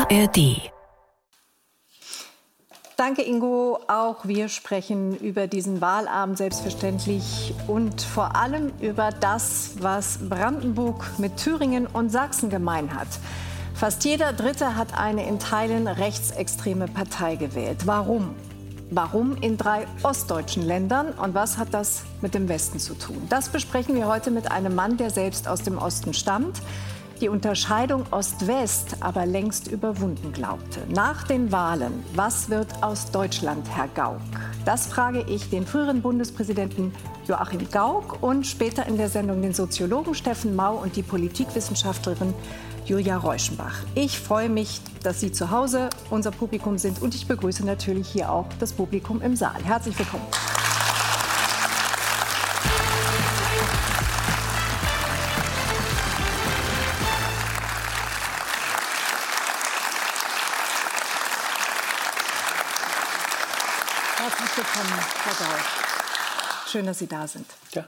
ARD. Danke, Ingo. Auch wir sprechen über diesen Wahlabend selbstverständlich und vor allem über das, was Brandenburg mit Thüringen und Sachsen gemein hat. Fast jeder Dritte hat eine in Teilen rechtsextreme Partei gewählt. Warum? Warum in 3 ostdeutschen Ländern und was hat das mit dem Westen zu tun? Das besprechen wir heute mit einem Mann, der selbst aus dem Osten stammt, die Unterscheidung Ost-West aber längst überwunden glaubte. Nach den Wahlen, was wird aus Deutschland, Herr Gauck? Das frage ich den früheren Bundespräsidenten Joachim Gauck und später in der Sendung den Soziologen Steffen Mau und die Politikwissenschaftlerin Julia Reuschenbach. Ich freue mich, dass Sie zu Hause unser Publikum sind und ich begrüße natürlich hier auch das Publikum im Saal. Herzlich willkommen. Herzlich willkommen, Herr Gauck. Schön, dass Sie da sind. Ja.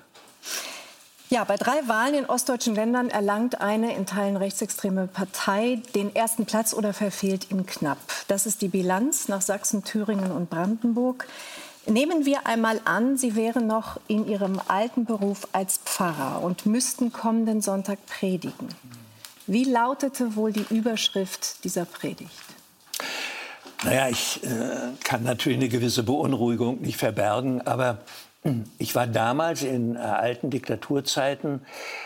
Ja, bei 3 Wahlen in ostdeutschen Ländern erlangt eine in Teilen rechtsextreme Partei den ersten Platz oder verfehlt ihn knapp. Das ist die Bilanz nach Sachsen, Thüringen und Brandenburg. Nehmen wir einmal an, Sie wären noch in Ihrem alten Beruf als Pfarrer und müssten kommenden Sonntag predigen. Wie lautete wohl die Überschrift dieser Predigt? Naja, ich kann natürlich eine gewisse Beunruhigung nicht verbergen, aber ich war damals in alten Diktaturzeiten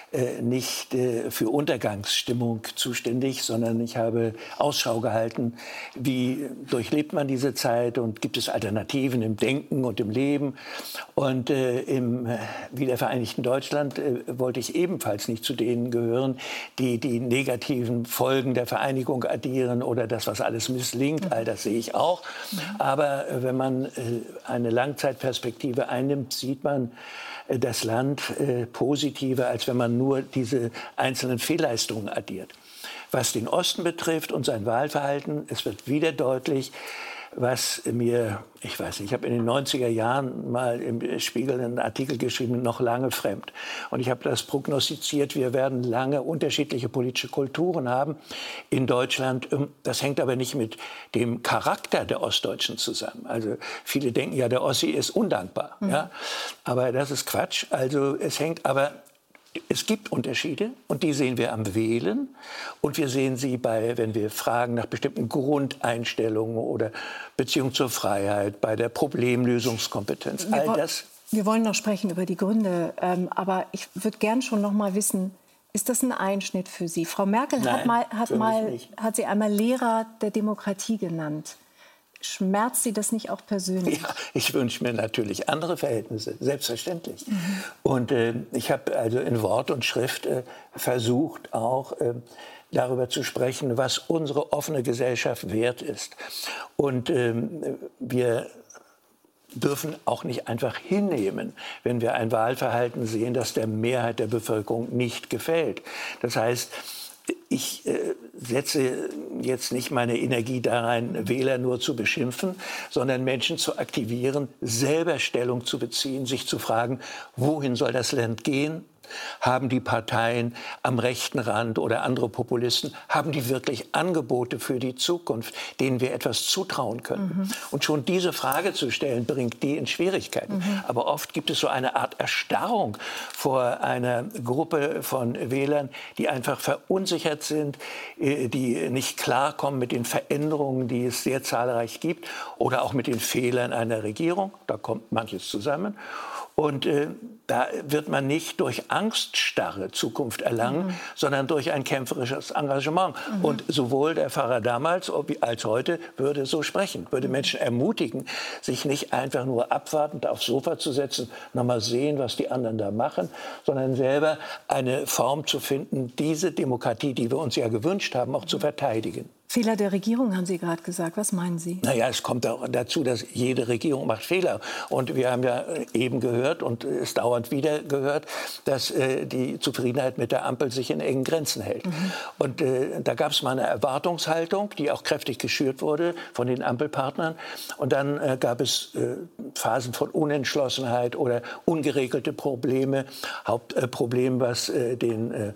nicht für Untergangsstimmung zuständig, sondern ich habe Ausschau gehalten, wie durchlebt man diese Zeit und gibt es Alternativen im Denken und im Leben. Und im wiedervereinigten Deutschland wollte ich ebenfalls nicht zu denen gehören, die die negativen Folgen der Vereinigung addieren oder das, was alles misslingt. All das sehe ich auch. Aber wenn man eine Langzeitperspektive einnimmt, sieht man das Land positiver, als wenn man nur diese einzelnen Fehlleistungen addiert. Was den Osten betrifft und sein Wahlverhalten, es wird wieder deutlich, was mir, ich weiß nicht, ich habe in den 90er Jahren mal im Spiegel einen Artikel geschrieben, noch lange fremd. Und ich habe das prognostiziert, wir werden lange unterschiedliche politische Kulturen haben in Deutschland. Das hängt aber nicht mit dem Charakter der Ostdeutschen zusammen. Also viele denken ja, der Ossi ist undankbar. Ja? Aber das ist Quatsch. Also es hängt aber... Es gibt Unterschiede und die sehen wir am Wählen und wir sehen sie wenn wir fragen nach bestimmten Grundeinstellungen oder Beziehung zur Freiheit, bei der Problemlösungskompetenz. All das. Wir wollen noch sprechen über die Gründe, aber ich würde gern schon noch mal wissen, ist das ein Einschnitt für Sie? Frau Merkel hat sie einmal Lehrer der Demokratie genannt. Schmerzt Sie das nicht auch persönlich? Ja, ich wünsche mir natürlich andere Verhältnisse, selbstverständlich. Und ich habe also in Wort und Schrift versucht, auch darüber zu sprechen, was unsere offene Gesellschaft wert ist. Und wir dürfen auch nicht einfach hinnehmen, wenn wir ein Wahlverhalten sehen, das der Mehrheit der Bevölkerung nicht gefällt. Das heißt, ich setze jetzt nicht meine Energie da rein, Wähler nur zu beschimpfen, sondern Menschen zu aktivieren, selber Stellung zu beziehen, sich zu fragen, wohin soll das Land gehen? Haben die Parteien am rechten Rand oder andere Populisten, haben die wirklich Angebote für die Zukunft, denen wir etwas zutrauen können? Und schon diese Frage zu stellen, bringt die in Schwierigkeiten. Aber oft gibt es so eine Art Erstarrung vor einer Gruppe von Wählern, die einfach verunsichert sind, die nicht klarkommen mit den Veränderungen, die es sehr zahlreich gibt, oder auch mit den Fehlern einer Regierung. Da kommt manches zusammen. Und da wird man nicht durch Angststarre Zukunft erlangen, sondern durch ein kämpferisches Engagement. Und sowohl der Pfarrer damals als heute würde so sprechen, würde Menschen ermutigen, sich nicht einfach nur abwartend aufs Sofa zu setzen, noch mal sehen, was die anderen da machen, sondern selber eine Form zu finden, diese Demokratie, die wir uns ja gewünscht haben, auch zu verteidigen. Fehler der Regierung, haben Sie gerade gesagt. Was meinen Sie? Naja, es kommt auch dazu, dass jede Regierung macht Fehler. Und wir haben ja eben gehört und es dauernd wieder gehört, dass die Zufriedenheit mit der Ampel sich in engen Grenzen hält. Und da gab es mal eine Erwartungshaltung, die auch kräftig geschürt wurde von den Ampelpartnern. Und dann gab es Phasen von Unentschlossenheit oder ungeregelte Probleme. Hauptproblem, was den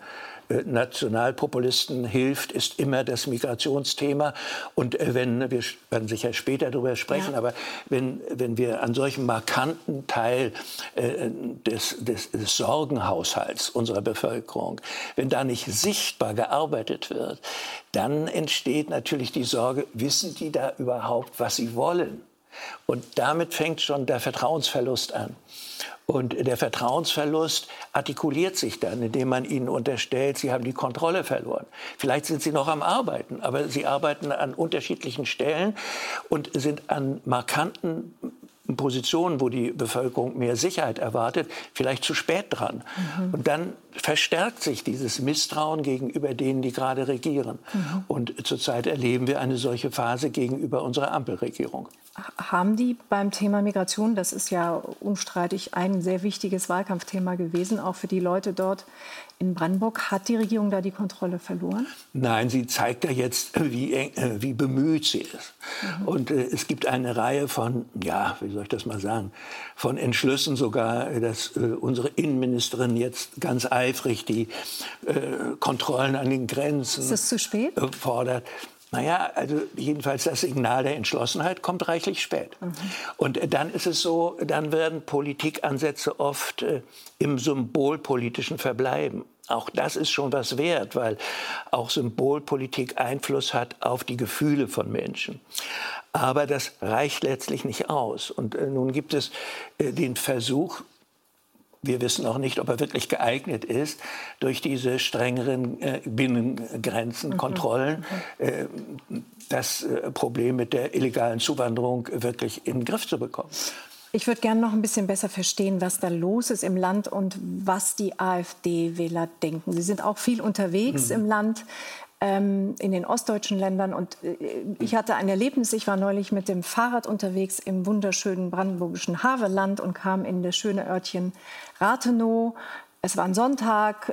Nationalpopulisten hilft, ist immer das Migrationsthema. Und wir werden sicher später darüber sprechen, aber wenn wir an solchem markanten Teil des Sorgenhaushalts unserer Bevölkerung, wenn da nicht sichtbar gearbeitet wird, dann entsteht natürlich die Sorge, wissen die da überhaupt, was sie wollen? Und damit fängt schon der Vertrauensverlust an. Und der Vertrauensverlust artikuliert sich dann, indem man ihnen unterstellt, sie haben die Kontrolle verloren. Vielleicht sind sie noch am Arbeiten, aber sie arbeiten an unterschiedlichen Stellen und sind an markanten Positionen, wo die Bevölkerung mehr Sicherheit erwartet, vielleicht zu spät dran. Und dann verstärkt sich dieses Misstrauen gegenüber denen, die gerade regieren. Und zurzeit erleben wir eine solche Phase gegenüber unserer Ampelregierung. Haben die beim Thema Migration, das ist ja unstreitig ein sehr wichtiges Wahlkampfthema gewesen, auch für die Leute dort in Brandenburg, hat die Regierung da die Kontrolle verloren? Nein, sie zeigt ja jetzt, wie bemüht sie ist. Und es gibt eine Reihe von, ja, wie soll ich das mal sagen, von Entschlüssen sogar, dass unsere Innenministerin jetzt ganz eifrig die Kontrollen an den Grenzen ist das zu spät? Fordert. Naja, also jedenfalls das Signal der Entschlossenheit kommt reichlich spät. Und dann ist es so, dann werden Politikansätze oft im Symbolpolitischen verbleiben. Auch das ist schon was wert, weil auch Symbolpolitik Einfluss hat auf die Gefühle von Menschen. Aber das reicht letztlich nicht aus. Und nun gibt es den Versuch, wir wissen auch nicht, ob er wirklich geeignet ist, durch diese strengeren Binnengrenzen, Kontrollen, das Problem mit der illegalen Zuwanderung wirklich in den Griff zu bekommen. Ich würde gerne noch ein bisschen besser verstehen, was da los ist im Land und was die AfD-Wähler denken. Sie sind auch viel unterwegs im Land, in den ostdeutschen Ländern. Und ich hatte ein Erlebnis. Ich war neulich mit dem Fahrrad unterwegs im wunderschönen brandenburgischen Havelland und kam in das schöne Örtchen Rathenow. Es war ein Sonntag,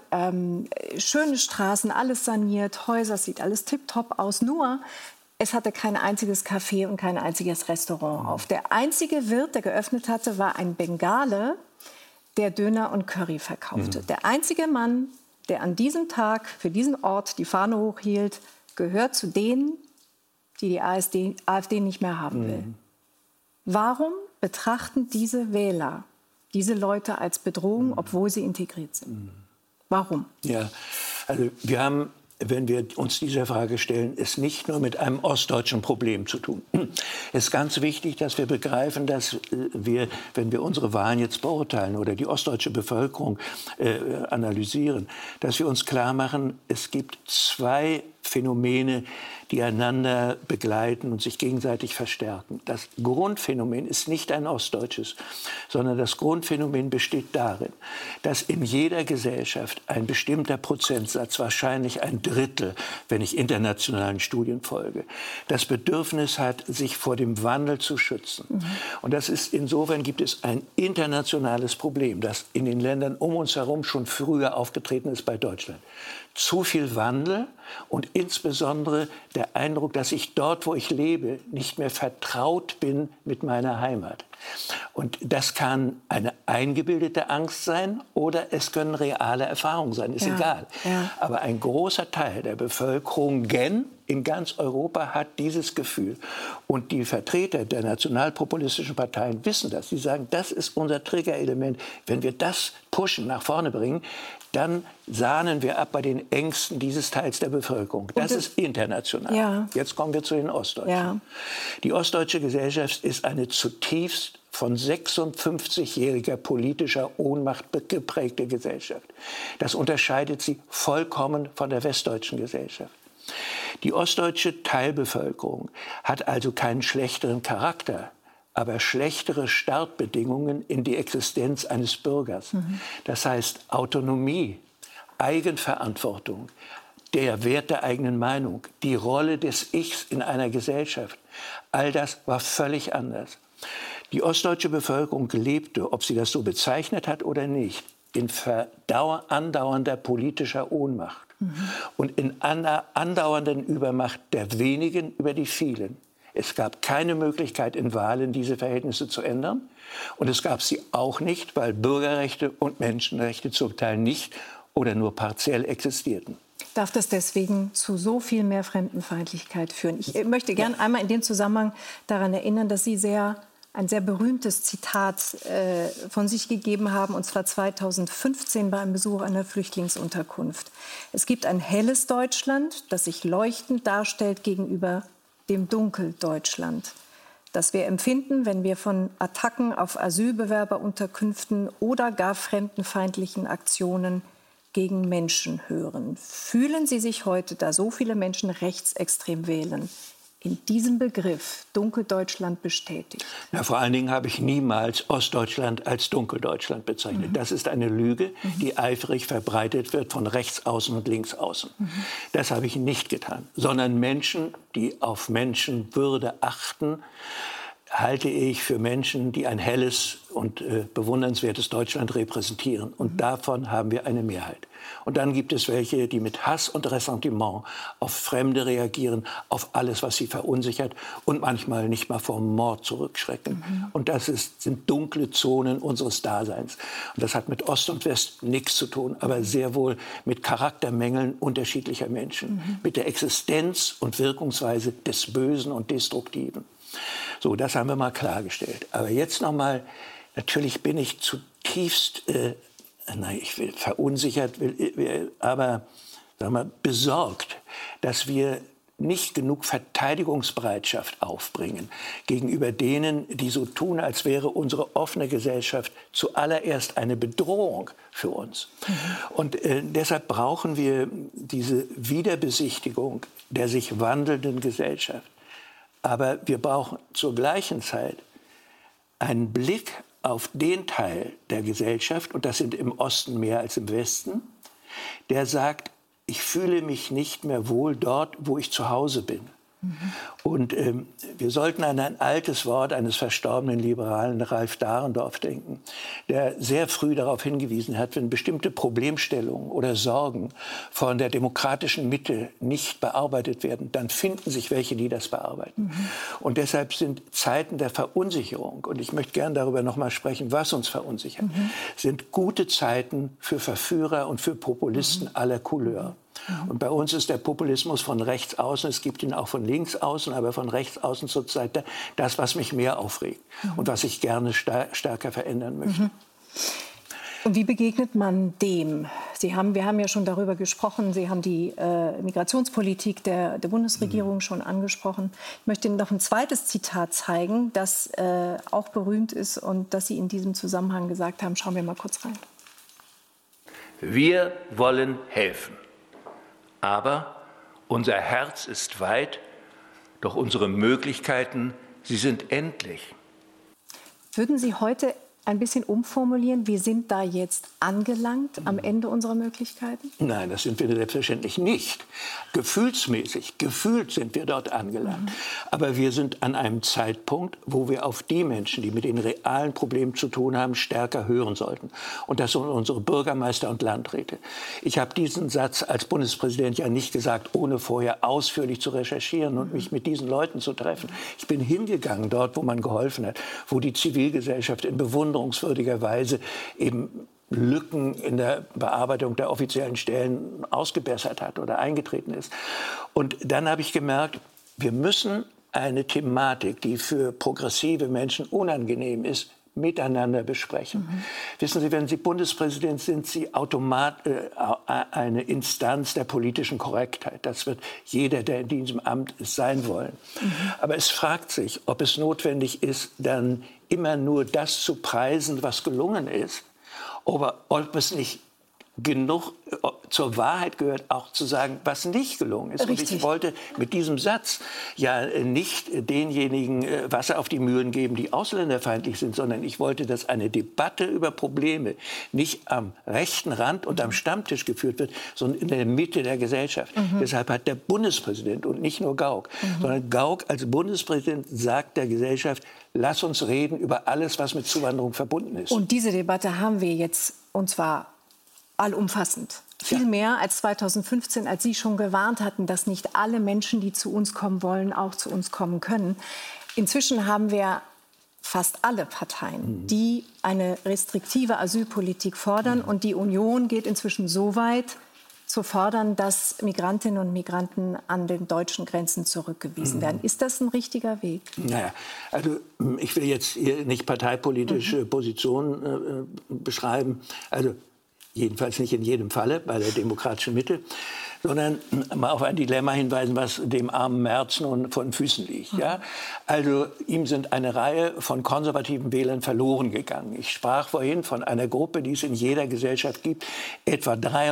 schöne Straßen, alles saniert, Häuser, sieht alles tipptopp aus. Nur, es hatte kein einziges Café und kein einziges Restaurant auf. Der einzige Wirt, der geöffnet hatte, war ein Bengale, der Döner und Curry verkaufte. Der einzige Mann, der an diesem Tag für diesen Ort die Fahne hochhielt, gehört zu denen, die die AfD nicht mehr haben will. Warum betrachten diese Wähler diese Leute als Bedrohung, obwohl sie integriert sind? Warum? Ja, also wir haben, wenn wir uns dieser Frage stellen, es nicht nur mit einem ostdeutschen Problem zu tun. Es ist ganz wichtig, dass wir begreifen, dass wir, wenn wir unsere Wahlen jetzt beurteilen oder die ostdeutsche Bevölkerung analysieren, dass wir uns klar machen, es gibt zwei Phänomene, die einander begleiten und sich gegenseitig verstärken. Das Grundphänomen ist nicht ein ostdeutsches, sondern das Grundphänomen besteht darin, dass in jeder Gesellschaft ein bestimmter Prozentsatz, wahrscheinlich ein Drittel, wenn ich internationalen Studien folge, das Bedürfnis hat, sich vor dem Wandel zu schützen. Und das ist, insofern gibt es ein internationales Problem, das in den Ländern um uns herum schon früher aufgetreten ist bei Deutschland. Zu viel Wandel und insbesondere der Eindruck, dass ich dort, wo ich lebe, nicht mehr vertraut bin mit meiner Heimat. Und das kann eine eingebildete Angst sein oder es können reale Erfahrungen sein, ist egal. Ja. Aber ein großer Teil der Bevölkerung in ganz Europa hat dieses Gefühl. Und die Vertreter der nationalpopulistischen Parteien wissen das. Sie sagen, das ist unser Triggerelement. Wenn wir das pushen, nach vorne bringen, dann sahnen wir ab bei den Ängsten dieses Teils der Bevölkerung. Das ist international. Ja. Jetzt kommen wir zu den Ostdeutschen. Ja. Die ostdeutsche Gesellschaft ist eine zutiefst von 56-jähriger politischer Ohnmacht geprägte Gesellschaft. Das unterscheidet sie vollkommen von der westdeutschen Gesellschaft. Die ostdeutsche Teilbevölkerung hat also keinen schlechteren Charakter, aber schlechtere Startbedingungen in die Existenz eines Bürgers. Das heißt Autonomie, Eigenverantwortung, der Wert der eigenen Meinung, die Rolle des Ichs in einer Gesellschaft. All das war völlig anders. Die ostdeutsche Bevölkerung lebte, ob sie das so bezeichnet hat oder nicht, in andauernder politischer Ohnmacht und in andauernden Übermacht der wenigen über die vielen. Es gab keine Möglichkeit in Wahlen, diese Verhältnisse zu ändern. Und es gab sie auch nicht, weil Bürgerrechte und Menschenrechte zum Teil nicht oder nur partiell existierten. Darf das deswegen zu so viel mehr Fremdenfeindlichkeit führen? Ich möchte gerne einmal in dem Zusammenhang daran erinnern, dass Sie ein sehr berühmtes Zitat von sich gegeben haben, und zwar 2015 bei einem Besuch einer Flüchtlingsunterkunft. Es gibt ein helles Deutschland, das sich leuchtend darstellt gegenüber dem Dunkeldeutschland, das wir empfinden, wenn wir von Attacken auf Asylbewerberunterkünften oder gar fremdenfeindlichen Aktionen gegen Menschen hören. Fühlen Sie sich heute, da so viele Menschen rechtsextrem wählen, in diesem Begriff Dunkeldeutschland bestätigt? Ja, vor allen Dingen habe ich niemals Ostdeutschland als Dunkeldeutschland bezeichnet. Das ist eine Lüge, die eifrig verbreitet wird von rechts außen und links außen. Das habe ich nicht getan, sondern Menschen, die auf Menschenwürde achten, halte ich für Menschen, die ein helles und bewundernswertes Deutschland repräsentieren. Und davon haben wir eine Mehrheit. Und dann gibt es welche, die mit Hass und Ressentiment auf Fremde reagieren, auf alles, was sie verunsichert und manchmal nicht mal vor Mord zurückschrecken. Und das sind dunkle Zonen unseres Daseins. Und das hat mit Ost und West nichts zu tun, aber sehr wohl mit Charaktermängeln unterschiedlicher Menschen, mit der Existenz und Wirkungsweise des Bösen und Destruktiven. So, das haben wir mal klargestellt. Aber jetzt noch mal, natürlich bin ich zutiefst, verunsichert, aber sagen wir, besorgt, dass wir nicht genug Verteidigungsbereitschaft aufbringen gegenüber denen, die so tun, als wäre unsere offene Gesellschaft zuallererst eine Bedrohung für uns. Und deshalb brauchen wir diese Wiederbesichtigung der sich wandelnden Gesellschaft. Aber wir brauchen zur gleichen Zeit einen Blick auf den Teil der Gesellschaft, und das sind im Osten mehr als im Westen, der sagt, ich fühle mich nicht mehr wohl dort, wo ich zu Hause bin. Und wir sollten an ein altes Wort eines verstorbenen Liberalen, Ralf Dahrendorf, denken, der sehr früh darauf hingewiesen hat, wenn bestimmte Problemstellungen oder Sorgen von der demokratischen Mitte nicht bearbeitet werden, dann finden sich welche, die das bearbeiten. Und deshalb sind Zeiten der Verunsicherung, und ich möchte gerne darüber noch mal sprechen, was uns verunsichert, sind gute Zeiten für Verführer und für Populisten aller Couleur. Und bei uns ist der Populismus von rechts außen, es gibt ihn auch von links außen, aber von rechts außen zurzeit das, was mich mehr aufregt und was ich gerne stärker verändern möchte. Und wie begegnet man dem? Wir haben ja schon darüber gesprochen, Sie haben die Migrationspolitik der Bundesregierung schon angesprochen. Ich möchte Ihnen noch ein zweites Zitat zeigen, das auch berühmt ist und das Sie in diesem Zusammenhang gesagt haben. Schauen wir mal kurz rein. Wir wollen helfen. Aber unser Herz ist weit, doch unsere Möglichkeiten, sie sind endlich. Würden Sie heute ein bisschen umformulieren? Wir sind da jetzt angelangt am Ende unserer Möglichkeiten? Nein, das sind wir selbstverständlich nicht. Gefühlt sind wir dort angelangt. Aber wir sind an einem Zeitpunkt, wo wir auf die Menschen, die mit den realen Problemen zu tun haben, stärker hören sollten. Und das sind unsere Bürgermeister und Landräte. Ich habe diesen Satz als Bundespräsident ja nicht gesagt, ohne vorher ausführlich zu recherchieren und mich mit diesen Leuten zu treffen. Ich bin hingegangen dort, wo man geholfen hat, wo die Zivilgesellschaft in bewunderungswürdiger Weise eben Lücken in der Bearbeitung der offiziellen Stellen ausgebessert hat oder eingetreten ist. Und dann habe ich gemerkt, wir müssen eine Thematik, die für progressive Menschen unangenehm ist, miteinander besprechen. Wissen Sie, wenn Sie Bundespräsident sind, Sie automatisch eine Instanz der politischen Korrektheit. Das wird jeder, der in diesem Amt ist, sein wollen. Aber es fragt sich, ob es notwendig ist, dann immer nur das zu preisen, was gelungen ist, oder ob es nicht genug zur Wahrheit gehört, auch zu sagen, was nicht gelungen ist. Richtig. Und ich wollte mit diesem Satz ja nicht denjenigen Wasser auf die Mühlen geben, die ausländerfeindlich sind, sondern ich wollte, dass eine Debatte über Probleme nicht am rechten Rand und am Stammtisch geführt wird, sondern in der Mitte der Gesellschaft. Deshalb hat der Bundespräsident und nicht nur Gauck, sondern Gauck als Bundespräsident sagt der Gesellschaft, lass uns reden über alles, was mit Zuwanderung verbunden ist. Und diese Debatte haben wir jetzt, und zwar allumfassend. Viel mehr als 2015, als Sie schon gewarnt hatten, dass nicht alle Menschen, die zu uns kommen wollen, auch zu uns kommen können. Inzwischen haben wir fast alle Parteien, die eine restriktive Asylpolitik fordern. Und die Union geht inzwischen so weit, zu fordern, dass Migrantinnen und Migranten an den deutschen Grenzen zurückgewiesen werden. Ist das ein richtiger Weg? Naja, also ich will jetzt hier nicht parteipolitische Positionen beschreiben, also jedenfalls nicht in jedem Falle bei der demokratischen Mitte, sondern mal auf ein Dilemma hinweisen, was dem armen Merz nun vor den Füßen liegt. Ja? Also ihm sind eine Reihe von konservativen Wählern verloren gegangen. Ich sprach vorhin von einer Gruppe, die es in jeder Gesellschaft gibt, etwa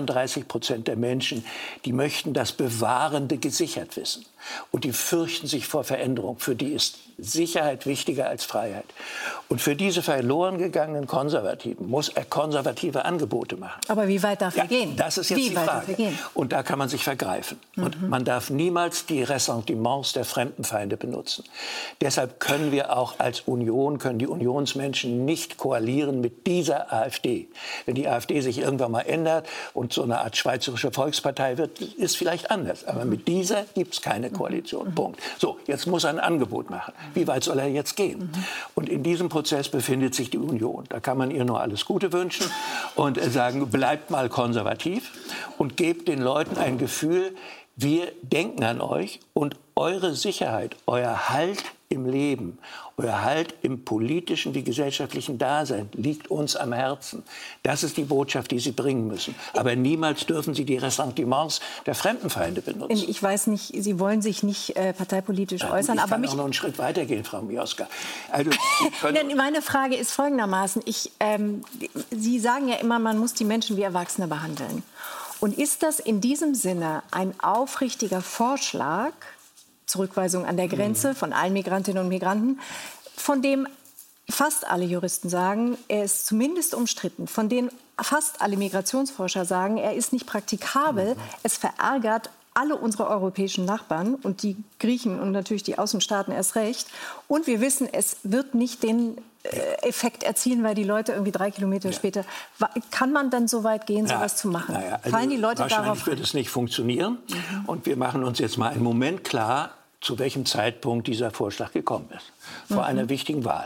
33% der Menschen, die möchten das Bewahrende gesichert wissen. Und die fürchten sich vor Veränderung. Für die ist Sicherheit wichtiger als Freiheit. Und für diese verloren gegangenen Konservativen muss er konservative Angebote machen. Aber wie weit darf er gehen? Das ist jetzt die Frage. Und da kann man sich vergreifen. Und man darf niemals die Ressentiments der Fremdenfeinde benutzen. Deshalb können wir auch als Union, können die Unionsmenschen nicht koalieren mit dieser AfD. Wenn die AfD sich irgendwann mal ändert und so eine Art schweizerische Volkspartei wird, ist vielleicht anders. Aber mit dieser gibt es keine Koalition. Punkt. So, jetzt muss er ein Angebot machen. Wie weit soll er jetzt gehen? Und in diesem Prozess befindet sich die Union. Da kann man ihr nur alles Gute wünschen und sagen, bleibt mal konservativ und gebt den Leuten ein Gefühl, wir denken an euch und eure Sicherheit, euer Halt im Leben, euer Halt im politischen wie gesellschaftlichen Dasein liegt uns am Herzen. Das ist die Botschaft, die Sie bringen müssen. Aber niemals dürfen Sie die Ressentiments der Fremdenfeinde benutzen. Ich weiß nicht, Sie wollen sich nicht parteipolitisch äußern. Ich kann auch noch einen Schritt weitergehen, Frau Mioska. Also, meine Frage ist folgendermaßen. Sie sagen ja immer, man muss die Menschen wie Erwachsene behandeln. Und ist das in diesem Sinne ein aufrichtiger Vorschlag, Zurückweisung an der Grenze von allen Migrantinnen und Migranten, von dem fast alle Juristen sagen, er ist zumindest umstritten, von dem fast alle Migrationsforscher sagen, er ist nicht praktikabel, es verärgert alle unsere europäischen Nachbarn und die Griechen und natürlich die Außenstaaten erst recht. Und wir wissen, es wird nicht den Effekt erzielen, weil die Leute irgendwie 3 Kilometer später... Kann man dann so weit gehen, sowas zu machen? Fallen die Leute wahrscheinlich darauf? Wird es nicht funktionieren. Und wir machen uns jetzt mal einen Moment klar, zu welchem Zeitpunkt dieser Vorschlag gekommen ist. Vor einer wichtigen Wahl.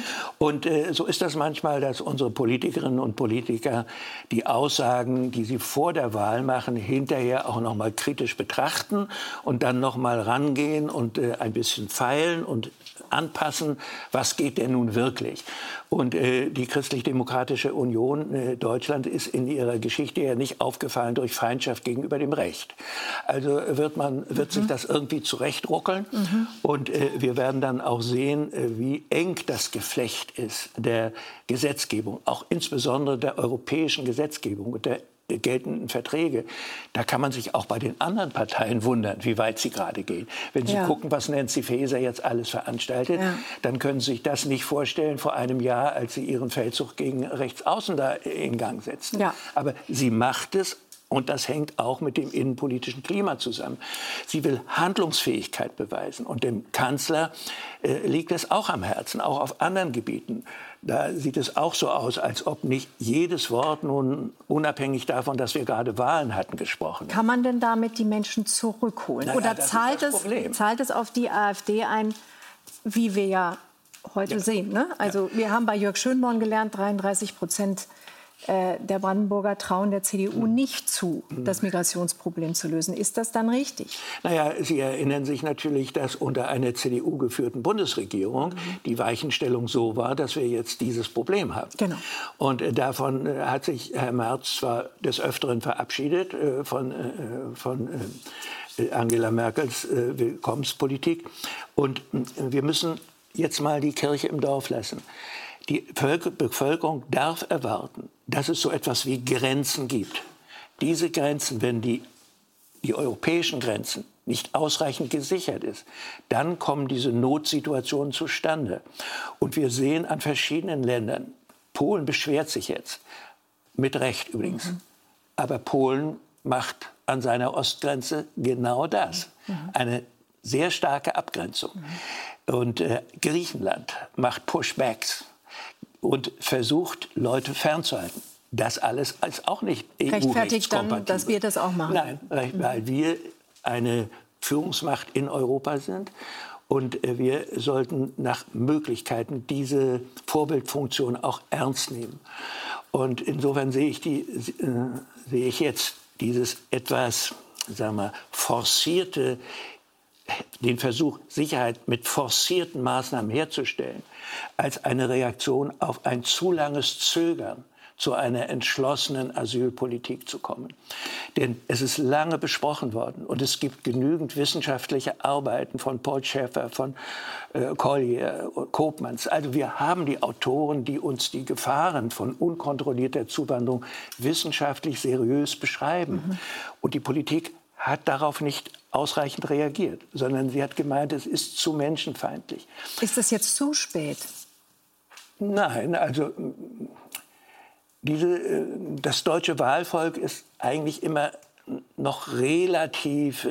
Und so ist das manchmal, dass unsere Politikerinnen und Politiker die Aussagen, die sie vor der Wahl machen, hinterher auch noch mal kritisch betrachten und dann noch mal rangehen und ein bisschen feilen und anpassen, was geht denn nun wirklich. Und die Christlich-Demokratische Union Deutschland ist in ihrer Geschichte ja nicht aufgefallen durch Feindschaft gegenüber dem Recht. Also wird sich das irgendwie zurechtruckeln. Und wir werden dann auch sehen, wie eng das Geflecht ist der Gesetzgebung, auch insbesondere der europäischen Gesetzgebung und der geltenden Verträge. Da kann man sich auch bei den anderen Parteien wundern, wie weit sie gerade gehen. Wenn Sie gucken, was Nancy Faeser jetzt alles veranstaltet, dann können Sie sich das nicht vorstellen vor einem Jahr, als sie ihren Feldzug gegen Rechtsaußen da in Gang setzten. Ja. Aber sie macht es. Und das hängt auch mit dem innenpolitischen Klima zusammen. Sie will Handlungsfähigkeit beweisen. Und dem Kanzler liegt es auch am Herzen, auch auf anderen Gebieten. Da sieht es auch so aus, als ob nicht jedes Wort nun unabhängig davon, dass wir gerade Wahlen hatten, gesprochen. Kann man denn damit die Menschen zurückholen? Naja, oder zahlt es auf die AfD ein, wie wir ja heute sehen? Ne? Also wir haben bei Jörg Schönborn gelernt, 33% der Brandenburger trauen der CDU nicht zu, das Migrationsproblem zu lösen. Ist das dann richtig? Naja, Sie erinnern sich natürlich, dass unter einer CDU-geführten Bundesregierung die Weichenstellung so war, dass wir jetzt dieses Problem haben. Genau. Und davon hat sich Herr Merz zwar des Öfteren verabschiedet, von Angela Merkels Willkommenspolitik. Und wir müssen jetzt mal die Kirche im Dorf lassen. Die Bevölkerung darf erwarten, dass es so etwas wie Grenzen gibt. Diese Grenzen, wenn die europäischen Grenzen nicht ausreichend gesichert ist, dann kommen diese Notsituationen zustande. Und wir sehen an verschiedenen Ländern, Polen beschwert sich jetzt, mit Recht übrigens, aber Polen macht an seiner Ostgrenze genau das, eine sehr starke Abgrenzung. Und Griechenland macht Pushbacks und versucht, Leute fernzuhalten. Das alles ist auch nicht EU-rechtskompatibel. Rechtfertigt dann, dass wir das auch machen? Nein, weil wir eine Führungsmacht in Europa sind Und wir sollten nach Möglichkeiten diese Vorbildfunktion auch ernst nehmen. Und insofern sehe ich jetzt dieses etwas, sagen wir, forcierte, den Versuch, Sicherheit mit forcierten Maßnahmen herzustellen, als eine Reaktion auf ein zu langes Zögern, zu einer entschlossenen Asylpolitik zu kommen. Denn es ist lange besprochen worden und es gibt genügend wissenschaftliche Arbeiten von Paul Schäfer, von Collier, Koopmans. Also wir haben die Autoren, die uns die Gefahren von unkontrollierter Zuwanderung wissenschaftlich seriös beschreiben. Und die Politik hat darauf nicht ausreichend reagiert, sondern sie hat gemeint, es ist zu menschenfeindlich. Ist das jetzt zu spät? Nein, also das deutsche Wahlvolk ist eigentlich immer noch relativ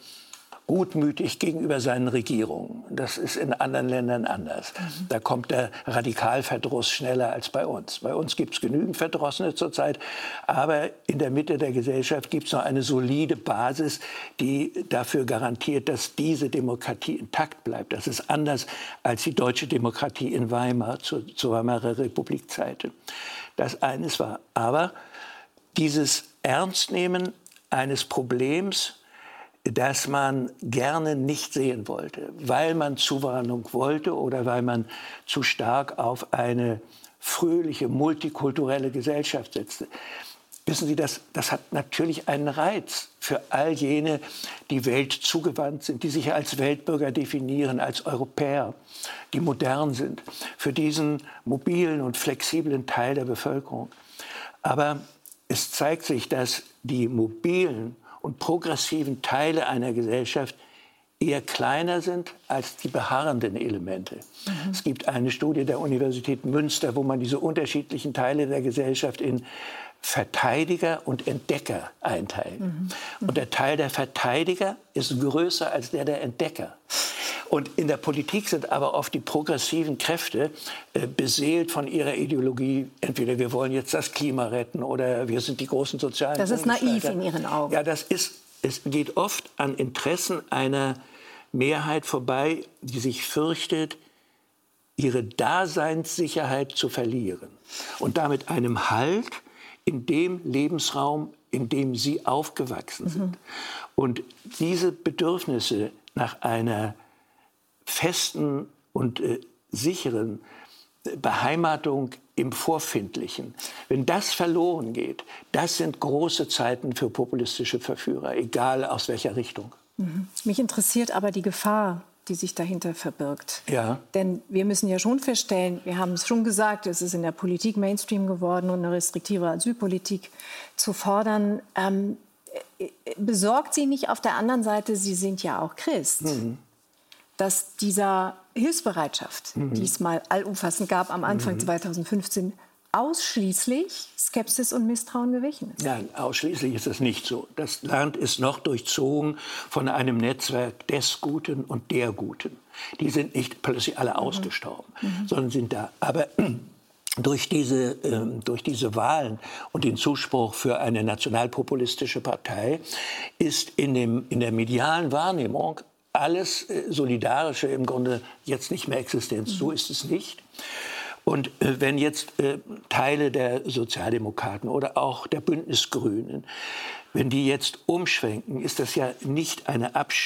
gutmütig gegenüber seinen Regierungen. Das ist in anderen Ländern anders. Da kommt der Radikalverdruss schneller als bei uns. Bei uns gibt es genügend Verdrossene zurzeit, aber in der Mitte der Gesellschaft gibt es noch eine solide Basis, die dafür garantiert, dass diese Demokratie intakt bleibt. Das ist anders als die deutsche Demokratie in Weimar, zur Weimarer Republikzeiten. Das eines war. Aber dieses Ernstnehmen eines Problems, das man gerne nicht sehen wollte, weil man Zuwanderung wollte oder weil man zu stark auf eine fröhliche, multikulturelle Gesellschaft setzte. Wissen Sie, das hat natürlich einen Reiz für all jene, die Welt zugewandt sind, die sich als Weltbürger definieren, als Europäer, die modern sind, für diesen mobilen und flexiblen Teil der Bevölkerung. Aber es zeigt sich, dass die mobilen und progressiven Teile einer Gesellschaft eher kleiner sind als die beharrenden Elemente. Es gibt eine Studie der Universität Münster, wo man diese unterschiedlichen Teile der Gesellschaft in Verteidiger und Entdecker einteilt. Und der Teil der Verteidiger ist größer als der Entdecker. Und in der Politik sind aber oft die progressiven Kräfte beseelt von ihrer Ideologie. Entweder wir wollen jetzt das Klima retten oder wir sind die großen sozialen Das ist naiv in Ihren Augen. Ja, es geht oft an Interessen einer Mehrheit vorbei, die sich fürchtet, ihre Daseinssicherheit zu verlieren. Und damit einem Halt in dem Lebensraum, in dem sie aufgewachsen sind. Und diese Bedürfnisse nach einer festen und sicheren Beheimatung im Vorfindlichen. Wenn das verloren geht, das sind große Zeiten für populistische Verführer, egal aus welcher Richtung. Mich interessiert aber die Gefahr, die sich dahinter verbirgt. Ja. Denn wir müssen ja schon feststellen, wir haben es schon gesagt, es ist in der Politik Mainstream geworden und eine restriktive Asylpolitik zu fordern. Besorgt Sie nicht auf der anderen Seite, Sie sind ja auch Christ, dass dieser Hilfsbereitschaft, die es mal allumfassend gab am Anfang 2015, ausschließlich Skepsis und Misstrauen gewichen ist? Nein, ausschließlich ist es nicht so. Das Land ist noch durchzogen von einem Netzwerk des Guten und der Guten. Die sind nicht plötzlich alle ausgestorben, sondern sind da. Aber durch diese Wahlen und den Zuspruch für eine nationalpopulistische Partei ist in der medialen Wahrnehmung alles Solidarische im Grunde jetzt nicht mehr existent. So ist es nicht. Und wenn jetzt Teile der Sozialdemokraten oder auch der Bündnisgrünen, wenn die jetzt umschwenken, ist das ja nicht ein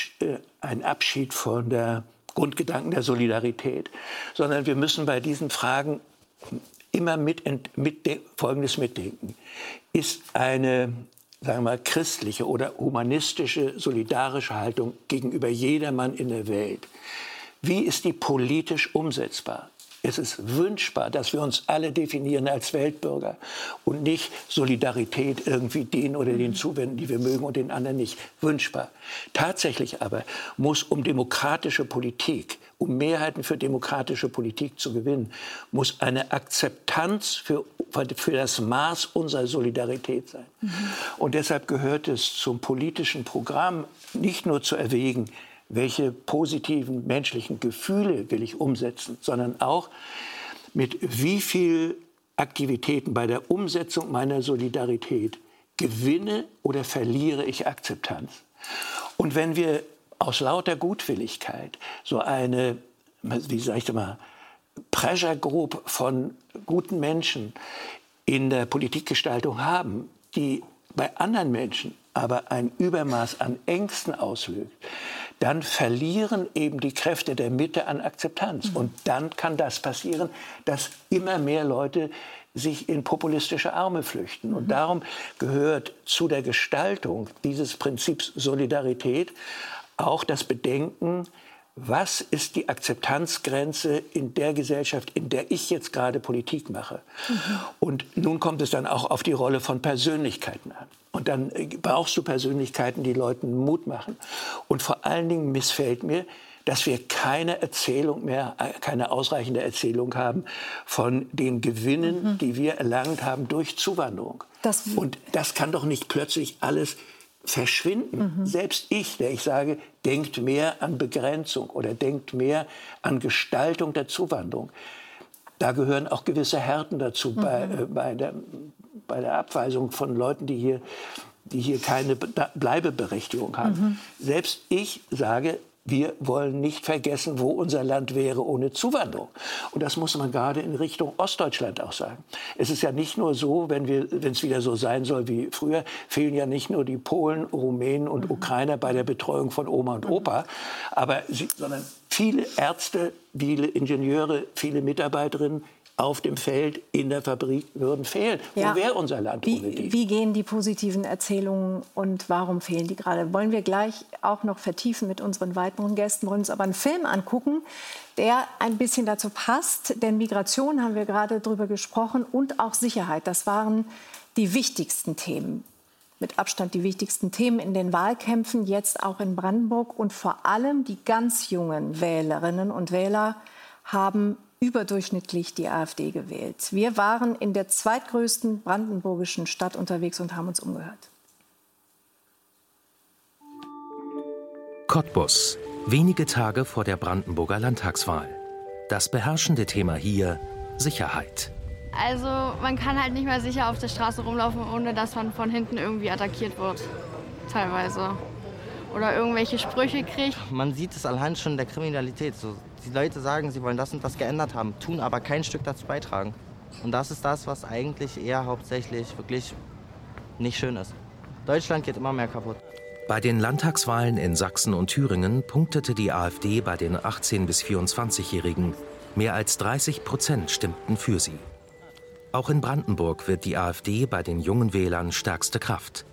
Abschied von der Grundgedanken der Solidarität, sondern wir müssen bei diesen Fragen immer Folgendes mitdenken. Ist eine, sagen wir mal, christliche oder humanistische, solidarische Haltung gegenüber jedermann in der Welt, wie ist die politisch umsetzbar? Es ist wünschbar, dass wir uns alle definieren als Weltbürger und nicht Solidarität irgendwie den oder den zuwenden, die wir mögen und den anderen nicht. Wünschbar. Tatsächlich aber muss, um demokratische Politik, um Mehrheiten für demokratische Politik zu gewinnen, muss eine Akzeptanz für das Maß unserer Solidarität sein. Und deshalb gehört es zum politischen Programm nicht nur zu erwägen, welche positiven menschlichen Gefühle will ich umsetzen, sondern auch mit wie viel Aktivitäten bei der Umsetzung meiner Solidarität gewinne oder verliere ich Akzeptanz. Und wenn wir aus lauter Gutwilligkeit so eine, wie sag ich mal, Pressure Group von guten Menschen in der Politikgestaltung haben, die bei anderen Menschen aber ein Übermaß an Ängsten auslöst, dann verlieren eben die Kräfte der Mitte an Akzeptanz. Und dann kann das passieren, dass immer mehr Leute sich in populistische Arme flüchten. Und darum gehört zu der Gestaltung dieses Prinzips Solidarität auch das Bedenken, was ist die Akzeptanzgrenze in der Gesellschaft, in der ich jetzt gerade Politik mache? Und nun kommt es dann auch auf die Rolle von Persönlichkeiten an. Und dann brauchst du Persönlichkeiten, die Leuten Mut machen. Und vor allen Dingen missfällt mir, dass wir keine Erzählung mehr, keine ausreichende Erzählung haben von den Gewinnen, die wir erlangt haben durch Zuwanderung. Und das kann doch nicht plötzlich alles verschwinden. Selbst ich, der ich sage, denkt mehr an Begrenzung oder denkt mehr an Gestaltung der Zuwanderung. Da gehören auch gewisse Härten dazu bei der Abweisung von Leuten, die hier keine Bleibeberechtigung haben. Selbst ich sage, wir wollen nicht vergessen, wo unser Land wäre ohne Zuwanderung. Und das muss man gerade in Richtung Ostdeutschland auch sagen. Es ist ja nicht nur so, wenn es wieder so sein soll wie früher, fehlen ja nicht nur die Polen, Rumänen und Ukrainer bei der Betreuung von Oma und Opa, sondern viele Ärzte, viele Ingenieure, viele Mitarbeiterinnen auf dem Feld, in der Fabrik würden fehlen. Wo wäre unser Land ohne die? Wie gehen die positiven Erzählungen und warum fehlen die gerade? Wollen wir gleich auch noch vertiefen mit unseren weiteren Gästen, wollen uns aber einen Film angucken, der ein bisschen dazu passt. Denn Migration, haben wir gerade drüber gesprochen, und auch Sicherheit. Das waren die wichtigsten Themen, mit Abstand die wichtigsten Themen in den Wahlkämpfen, jetzt auch in Brandenburg. Und vor allem die ganz jungen Wählerinnen und Wähler haben überdurchschnittlich die AfD gewählt. Wir waren in der zweitgrößten brandenburgischen Stadt unterwegs und haben uns umgehört. Cottbus, wenige Tage vor der Brandenburger Landtagswahl. Das beherrschende Thema hier: Sicherheit. Also man kann halt nicht mehr sicher auf der Straße rumlaufen, ohne dass man von hinten irgendwie attackiert wird, teilweise. Oder irgendwelche Sprüche kriegt. Man sieht es allein schon in der Kriminalität. So, die Leute sagen, sie wollen das und das geändert haben, tun aber kein Stück dazu beitragen. Und das ist das, was eigentlich eher hauptsächlich wirklich nicht schön ist. Deutschland geht immer mehr kaputt. Bei den Landtagswahlen in Sachsen und Thüringen punktete die AfD bei den 18- bis 24-Jährigen. Mehr als 30% stimmten für sie. Auch in Brandenburg wird die AfD bei den jungen Wählern stärkste Kraft.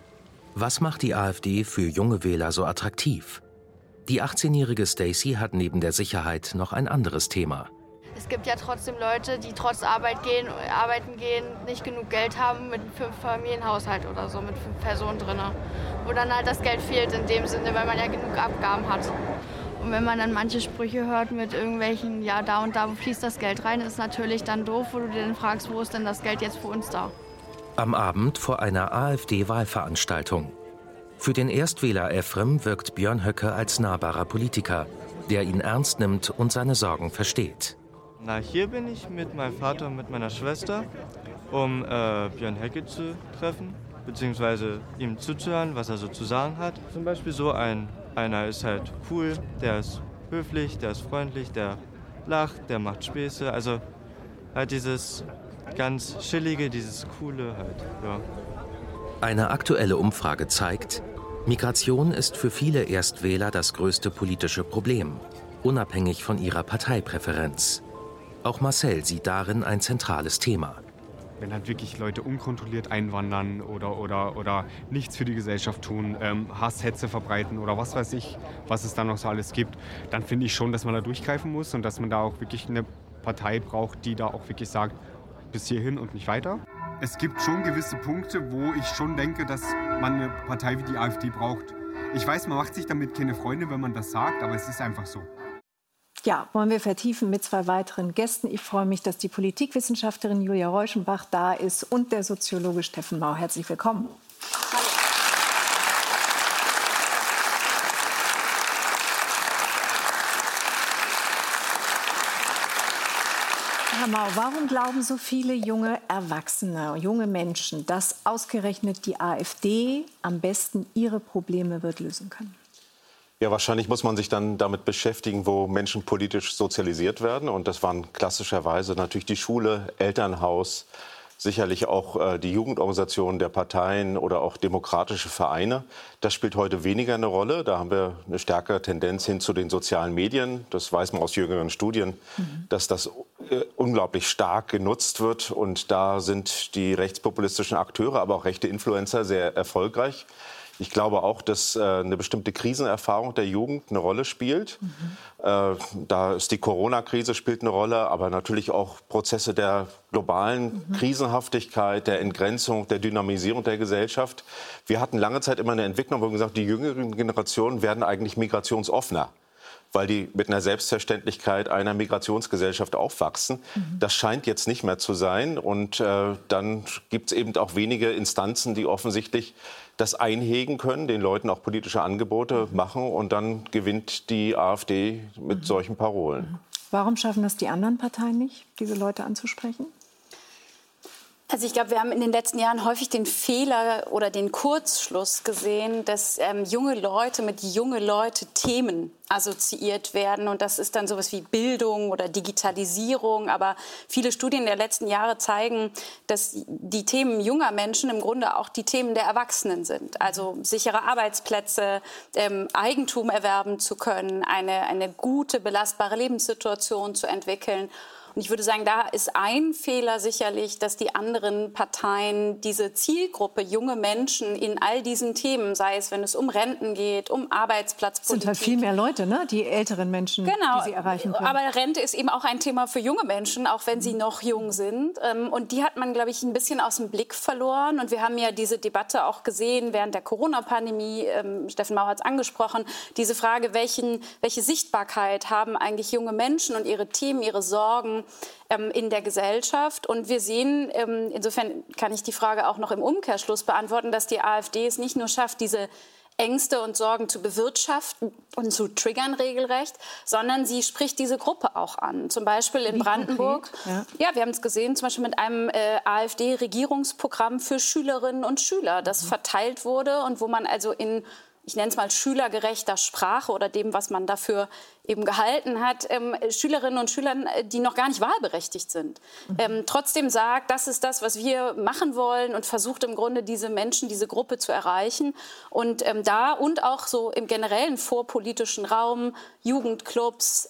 Was macht die AfD für junge Wähler so attraktiv? Die 18-jährige Stacey hat neben der Sicherheit noch ein anderes Thema. Es gibt ja trotzdem Leute, die trotz arbeiten gehen, nicht genug Geld haben mit einem 5-Familienhaushalt oder so, mit 5 Personen drin. Wo dann halt das Geld fehlt in dem Sinne, weil man ja genug Abgaben hat. Und wenn man dann manche Sprüche hört mit irgendwelchen, ja, da und da fließt das Geld rein, ist natürlich dann doof, wo du dir dann fragst, wo ist denn das Geld jetzt für uns da? Am Abend vor einer AfD-Wahlveranstaltung. Für den Erstwähler Efrem wirkt Björn Höcke als nahbarer Politiker, der ihn ernst nimmt und seine Sorgen versteht. Na, hier bin ich mit meinem Vater und mit meiner Schwester, um Björn Höcke zu treffen, beziehungsweise ihm zuzuhören, was er so zu sagen hat. Zum Beispiel so einer ist halt cool, der ist höflich, der ist freundlich, der lacht, der macht Späße, also halt dieses ganz chillige, dieses coole halt, ja. Eine aktuelle Umfrage zeigt, Migration ist für viele Erstwähler das größte politische Problem, unabhängig von ihrer Parteipräferenz. Auch Marcel sieht darin ein zentrales Thema. Wenn halt wirklich Leute unkontrolliert einwandern oder nichts für die Gesellschaft tun, Hass, Hetze verbreiten oder was weiß ich, was es da noch so alles gibt, dann finde ich schon, dass man da durchgreifen muss und dass man da auch wirklich eine Partei braucht, die da auch wirklich sagt, bis hierhin und nicht weiter. Es gibt schon gewisse Punkte, wo ich schon denke, dass man eine Partei wie die AfD braucht. Ich weiß, man macht sich damit keine Freunde, wenn man das sagt, aber es ist einfach so. Ja, wollen wir vertiefen mit 2 weiteren Gästen. Ich freue mich, dass die Politikwissenschaftlerin Julia Reuschenbach da ist und der Soziologe Steffen Mau. Herzlich willkommen. Hallo. Herr Mau, warum glauben so viele junge Erwachsene, junge Menschen, dass ausgerechnet die AfD am besten ihre Probleme wird lösen können? Ja, wahrscheinlich muss man sich dann damit beschäftigen, wo Menschen politisch sozialisiert werden. Und das waren klassischerweise natürlich die Schule, Elternhaus, sicherlich auch die Jugendorganisationen der Parteien oder auch demokratische Vereine. Das spielt heute weniger eine Rolle. Da haben wir eine stärkere Tendenz hin zu den sozialen Medien. Das weiß man aus jüngeren Studien, dass das unglaublich stark genutzt wird. Und da sind die rechtspopulistischen Akteure, aber auch rechte Influencer sehr erfolgreich. Ich glaube auch, dass eine bestimmte Krisenerfahrung der Jugend eine Rolle spielt. Da ist die Corona-Krise spielt eine Rolle, aber natürlich auch Prozesse der globalen Krisenhaftigkeit, der Entgrenzung, der Dynamisierung der Gesellschaft. Wir hatten lange Zeit immer eine Entwicklung, wo wir gesagt haben, die jüngeren Generationen werden eigentlich migrationsoffener, weil die mit einer Selbstverständlichkeit einer Migrationsgesellschaft aufwachsen. Das scheint jetzt nicht mehr zu sein. Und dann gibt es eben auch wenige Instanzen, die offensichtlich das einhegen können, den Leuten auch politische Angebote machen. Und dann gewinnt die AfD mit solchen Parolen. Warum schaffen das die anderen Parteien nicht, diese Leute anzusprechen? Also ich glaube, wir haben in den letzten Jahren häufig den Fehler oder den Kurzschluss gesehen, dass junge Leute mit junge Leute Themen assoziiert werden. Und das ist dann sowas wie Bildung oder Digitalisierung. Aber viele Studien der letzten Jahre zeigen, dass die Themen junger Menschen im Grunde auch die Themen der Erwachsenen sind. Also sichere Arbeitsplätze, Eigentum erwerben zu können, eine gute, belastbare Lebenssituation zu entwickeln. Und ich würde sagen, da ist ein Fehler sicherlich, dass die anderen Parteien diese Zielgruppe, junge Menschen in all diesen Themen, sei es, wenn es um Renten geht, um Arbeitsplatzpolitik. Es sind halt viel mehr Leute, ne? Die älteren Menschen, die sie erreichen können. Aber Rente ist eben auch ein Thema für junge Menschen, auch wenn sie noch jung sind. Und die hat man, glaube ich, ein bisschen aus dem Blick verloren. Und wir haben ja diese Debatte auch gesehen während der Corona-Pandemie. Steffen Mau hat es angesprochen. Diese Frage, welche Sichtbarkeit haben eigentlich junge Menschen und ihre Themen, ihre Sorgen in der Gesellschaft. Und wir sehen, insofern kann ich die Frage auch noch im Umkehrschluss beantworten, dass die AfD es nicht nur schafft, diese Ängste und Sorgen zu bewirtschaften und zu triggern regelrecht, sondern sie spricht diese Gruppe auch an. Zum Beispiel in Brandenburg. Ja, wir haben es gesehen, zum Beispiel mit einem AfD-Regierungsprogramm für Schülerinnen und Schüler, das verteilt wurde und wo man also in, ich nenne es mal, schülergerechter Sprache oder dem, was man dafür eben gehalten hat, Schülerinnen und Schülern, die noch gar nicht wahlberechtigt sind. Trotzdem sagt, das ist das, was wir machen wollen und versucht im Grunde diese Menschen, diese Gruppe zu erreichen. Und da und auch so im generellen vorpolitischen Raum, Jugendclubs,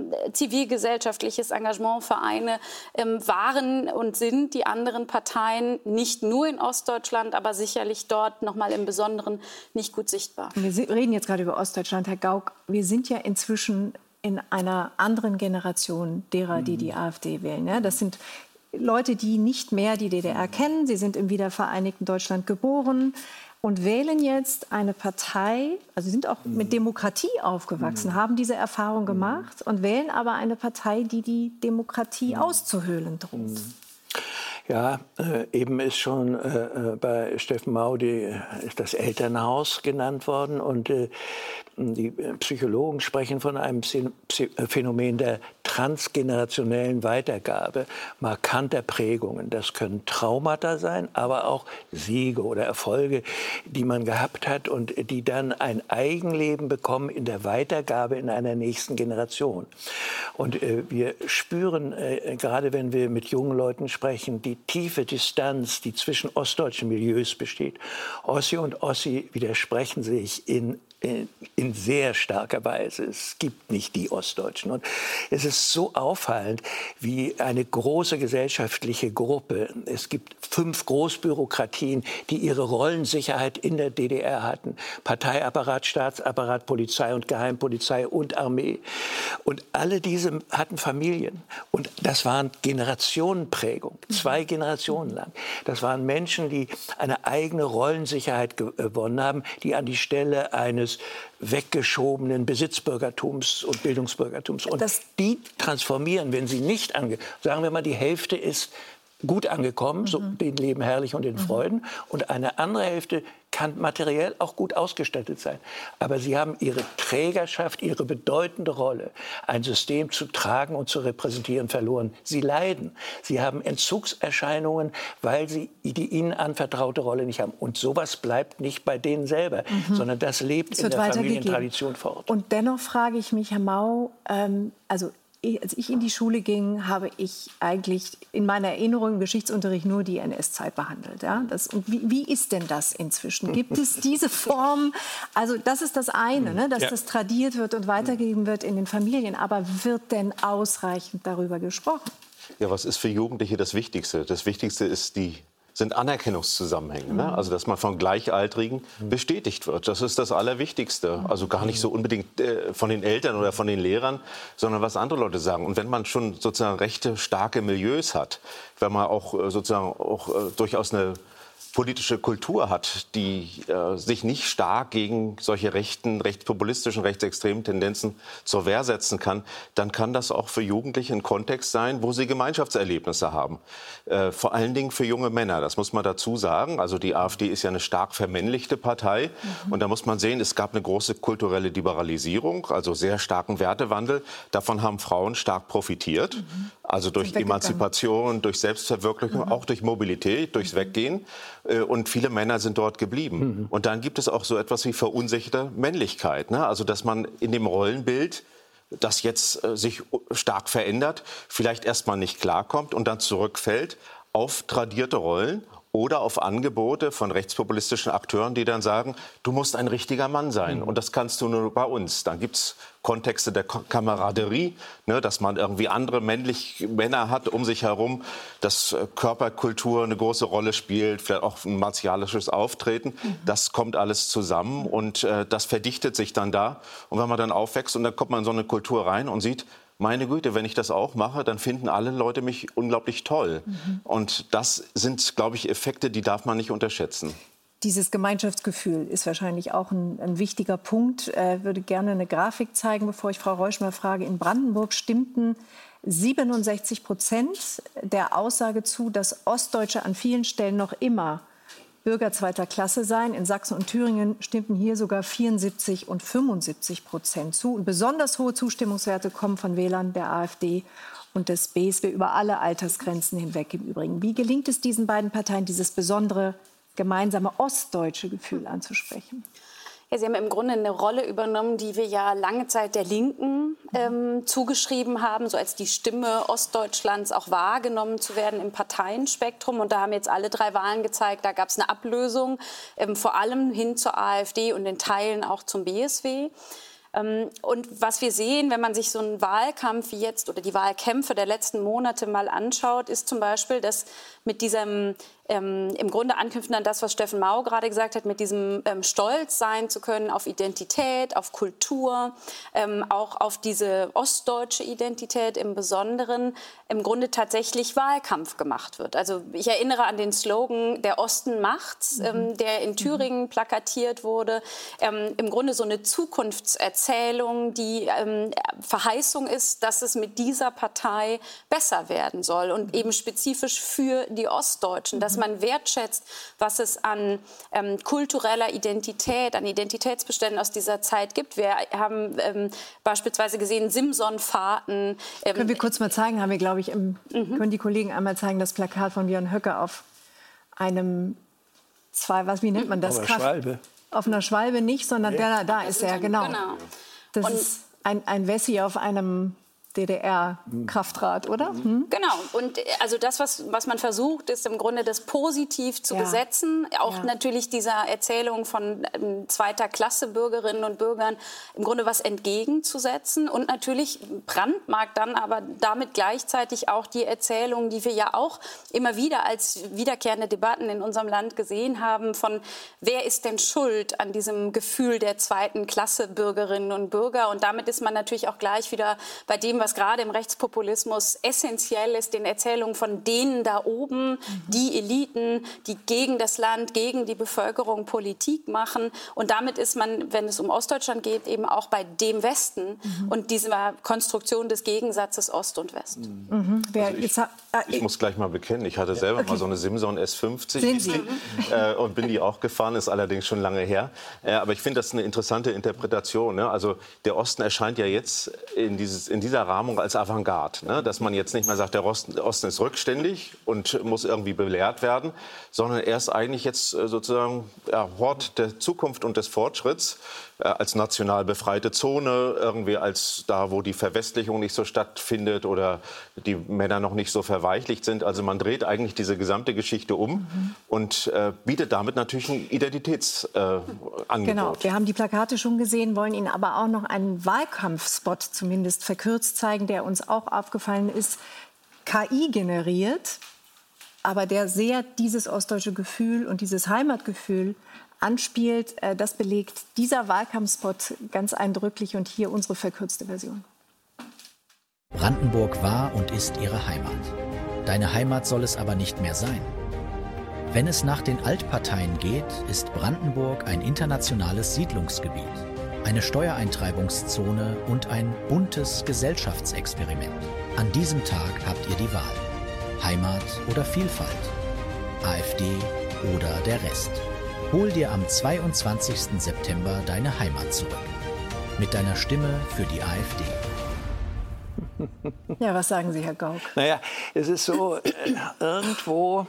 zivilgesellschaftliches Engagement, Vereine, waren und sind die anderen Parteien nicht nur in Ostdeutschland, aber sicherlich dort noch mal im Besonderen nicht gut sichtbar. Wir reden jetzt gerade über Ostdeutschland, Herr Gauck. Wir sind ja inzwischen in einer anderen Generation derer, die die AfD wählen. Ja, das sind Leute, die nicht mehr die DDR kennen. Sie sind im wiedervereinigten Deutschland geboren und wählen jetzt eine Partei, also sie sind auch mit Demokratie aufgewachsen, haben diese Erfahrung gemacht und wählen aber eine Partei, die die Demokratie auszuhöhlen droht. Ja, eben ist schon bei Steffen Mau das Elternhaus genannt worden. Und die Psychologen sprechen von einem Phänomen der transgenerationellen Weitergabe markanter Prägungen. Das können Traumata sein, aber auch Siege oder Erfolge, die man gehabt hat und die dann ein Eigenleben bekommen in der Weitergabe in einer nächsten Generation. Und wir spüren, gerade wenn wir mit jungen Leuten sprechen, die tiefe Distanz, die zwischen ostdeutschen Milieus besteht. Ossi und Ossi widersprechen sich in sehr starker Weise. Es gibt nicht die Ostdeutschen. Und es ist so auffallend, wie eine große gesellschaftliche Gruppe. Es gibt 5 Großbürokratien, die ihre Rollensicherheit in der DDR hatten. Parteiapparat, Staatsapparat, Polizei und Geheimpolizei und Armee. Und alle diese hatten Familien. Und das waren Generationenprägung, 2 Generationen lang. Das waren Menschen, die eine eigene Rollensicherheit gewonnen haben, die an die Stelle eines weggeschobenen Besitzbürgertums und Bildungsbürgertums. Und die transformieren, wenn sie nicht sagen wir mal, die Hälfte ist gut angekommen, so, die leben herrlich und in Freuden, und eine andere Hälfte kann materiell auch gut ausgestattet sein. Aber sie haben ihre Trägerschaft, ihre bedeutende Rolle, ein System zu tragen und zu repräsentieren, verloren. Sie leiden. Sie haben Entzugserscheinungen, weil sie die ihnen anvertraute Rolle nicht haben. Und sowas bleibt nicht bei denen selber, sondern das lebt in der Familientradition fort. Und dennoch frage ich mich, Herr Mau, als ich in die Schule ging, habe ich eigentlich in meiner Erinnerung im Geschichtsunterricht nur die NS-Zeit behandelt. Ja? Und wie ist denn das inzwischen? Gibt es diese Form? Also das ist das eine, ne? Dass das tradiert wird und weitergegeben wird in den Familien. Aber wird denn ausreichend darüber gesprochen? Ja, was ist für Jugendliche das Wichtigste? Das Wichtigste sind Anerkennungszusammenhänge. Ne? Also, dass man von Gleichaltrigen bestätigt wird. Das ist das Allerwichtigste. Also gar nicht so unbedingt von den Eltern oder von den Lehrern, sondern was andere Leute sagen. Und wenn man schon sozusagen rechte, starke Milieus hat, wenn man auch sozusagen durchaus eine politische Kultur hat, die sich nicht stark gegen solche rechtspopulistischen, rechtsextremen Tendenzen zur Wehr setzen kann, dann kann das auch für Jugendliche ein Kontext sein, wo sie Gemeinschaftserlebnisse haben. Vor allen Dingen für junge Männer, das muss man dazu sagen. Also die AfD ist ja eine stark vermännlichte Partei. Und da muss man sehen, es gab eine große kulturelle Liberalisierung, also sehr starken Wertewandel. Davon haben Frauen stark profitiert. Also durch Emanzipation, durch Selbstverwirklichung, auch durch Mobilität, durchs Weggehen. Und viele Männer sind dort geblieben. Und dann gibt es auch so etwas wie verunsicherte Männlichkeit. Ne? Also dass man in dem Rollenbild, das jetzt sich stark verändert, vielleicht erstmal nicht klarkommt und dann zurückfällt auf tradierte Rollen oder auf Angebote von rechtspopulistischen Akteuren, die dann sagen, du musst ein richtiger Mann sein und das kannst du nur bei uns. Dann gibt es Kontexte der Kameraderie, ne, dass man irgendwie andere Männer hat um sich herum, dass Körperkultur eine große Rolle spielt, vielleicht auch ein martialisches Auftreten. Das kommt alles zusammen und das verdichtet sich dann da. Und wenn man dann aufwächst und dann kommt man in so eine Kultur rein und sieht, meine Güte, wenn ich das auch mache, dann finden alle Leute mich unglaublich toll. Und das sind, glaube ich, Effekte, die darf man nicht unterschätzen. Dieses Gemeinschaftsgefühl ist wahrscheinlich auch ein wichtiger Punkt. Ich würde gerne eine Grafik zeigen, bevor ich Frau Reusch mal frage. In Brandenburg stimmten 67% der Aussage zu, dass Ostdeutsche an vielen Stellen noch immer Bürger zweiter Klasse seien. In Sachsen und Thüringen stimmten hier sogar 74% und 75% zu. Und besonders hohe Zustimmungswerte kommen von Wählern der AfD und des BSW über alle Altersgrenzen hinweg im Übrigen. Wie gelingt es diesen beiden Parteien, dieses besondere gemeinsame ostdeutsche Gefühl anzusprechen? Ja, Sie haben im Grunde eine Rolle übernommen, die wir ja lange Zeit der Linken zugeschrieben haben, so als die Stimme Ostdeutschlands auch wahrgenommen zu werden im Parteienspektrum. Und da haben jetzt alle 3 Wahlen gezeigt, da gab es eine Ablösung, vor allem hin zur AfD und in Teilen auch zum BSW. Und was wir sehen, wenn man sich so einen Wahlkampf wie jetzt oder die Wahlkämpfe der letzten Monate mal anschaut, ist zum Beispiel, dass mit diesem im Grunde anknüpfen an das, was Steffen Mau gerade gesagt hat, mit diesem Stolz sein zu können auf Identität, auf Kultur, auch auf diese ostdeutsche Identität im Besonderen, im Grunde tatsächlich Wahlkampf gemacht wird. Also ich erinnere an den Slogan, der Osten macht's, der in Thüringen plakatiert wurde. Im Grunde so eine Zukunftserzählung, die Verheißung ist, dass es mit dieser Partei besser werden soll und eben spezifisch für die Ostdeutschen, dass man wertschätzt, was es an kultureller Identität, an Identitätsbeständen aus dieser Zeit gibt. Wir haben beispielsweise gesehen Simson-Fahrten. Können wir kurz mal zeigen, haben wir, glaube ich, können die Kollegen einmal zeigen, das Plakat von Björn Höcke auf einem, wie nennt man das? Auf einer Schwalbe. Auf einer Schwalbe nicht, sondern da ist er, genau. Das ist ein Wessi auf einem DDR-Kraftrad, oder? Genau. Und also das, was man versucht, ist im Grunde das positiv zu besetzen. Auch natürlich dieser Erzählung von zweiter Klasse Bürgerinnen und Bürgern im Grunde was entgegenzusetzen. Und natürlich brandmarkt dann aber damit gleichzeitig auch die Erzählung, die wir ja auch immer wieder als wiederkehrende Debatten in unserem Land gesehen haben, von wer ist denn schuld an diesem Gefühl der zweiten Klasse Bürgerinnen und Bürger. Und damit ist man natürlich auch gleich wieder bei dem, was gerade im Rechtspopulismus essentiell ist, den Erzählungen von denen da oben, die Eliten, die gegen das Land, gegen die Bevölkerung Politik machen. Und damit ist man, wenn es um Ostdeutschland geht, eben auch bei dem Westen und dieser Konstruktion des Gegensatzes Ost und West. Ich muss gleich mal bekennen, ich hatte selber mal so eine Simson S50 und bin die auch gefahren, ist allerdings schon lange her. Aber ich finde das eine interessante Interpretation. Ne? Also der Osten erscheint ja jetzt in dieser Rahmung als Avantgarde. Ne? Dass man jetzt nicht mehr sagt, der Osten ist rückständig und muss irgendwie belehrt werden, sondern er ist eigentlich jetzt sozusagen Hort der Zukunft und des Fortschritts, als national befreite Zone, irgendwie als da, wo die Verwestlichung nicht so stattfindet oder die Männer noch nicht so verweichlicht sind. Also man dreht eigentlich diese gesamte Geschichte um und bietet damit natürlich ein Identitätsangebot. Genau, wir haben die Plakate schon gesehen, wollen Ihnen aber auch noch einen Wahlkampfspot zumindest verkürzt zeigen, der uns auch aufgefallen ist, KI generiert, aber der sehr dieses ostdeutsche Gefühl und dieses Heimatgefühl anspielt. Das belegt dieser Wahlkampfspot ganz eindrücklich und hier unsere verkürzte Version. Brandenburg war und ist ihre Heimat. Deine Heimat soll es aber nicht mehr sein. Wenn es nach den Altparteien geht, ist Brandenburg ein internationales Siedlungsgebiet, eine Steuereintreibungszone und ein buntes Gesellschaftsexperiment. An diesem Tag habt ihr die Wahl. Heimat oder Vielfalt? AfD oder der Rest? Hol dir am 22. September deine Heimat zurück. Mit deiner Stimme für die AfD. Ja, was sagen Sie, Herr Gauck? Naja, es ist so, irgendwo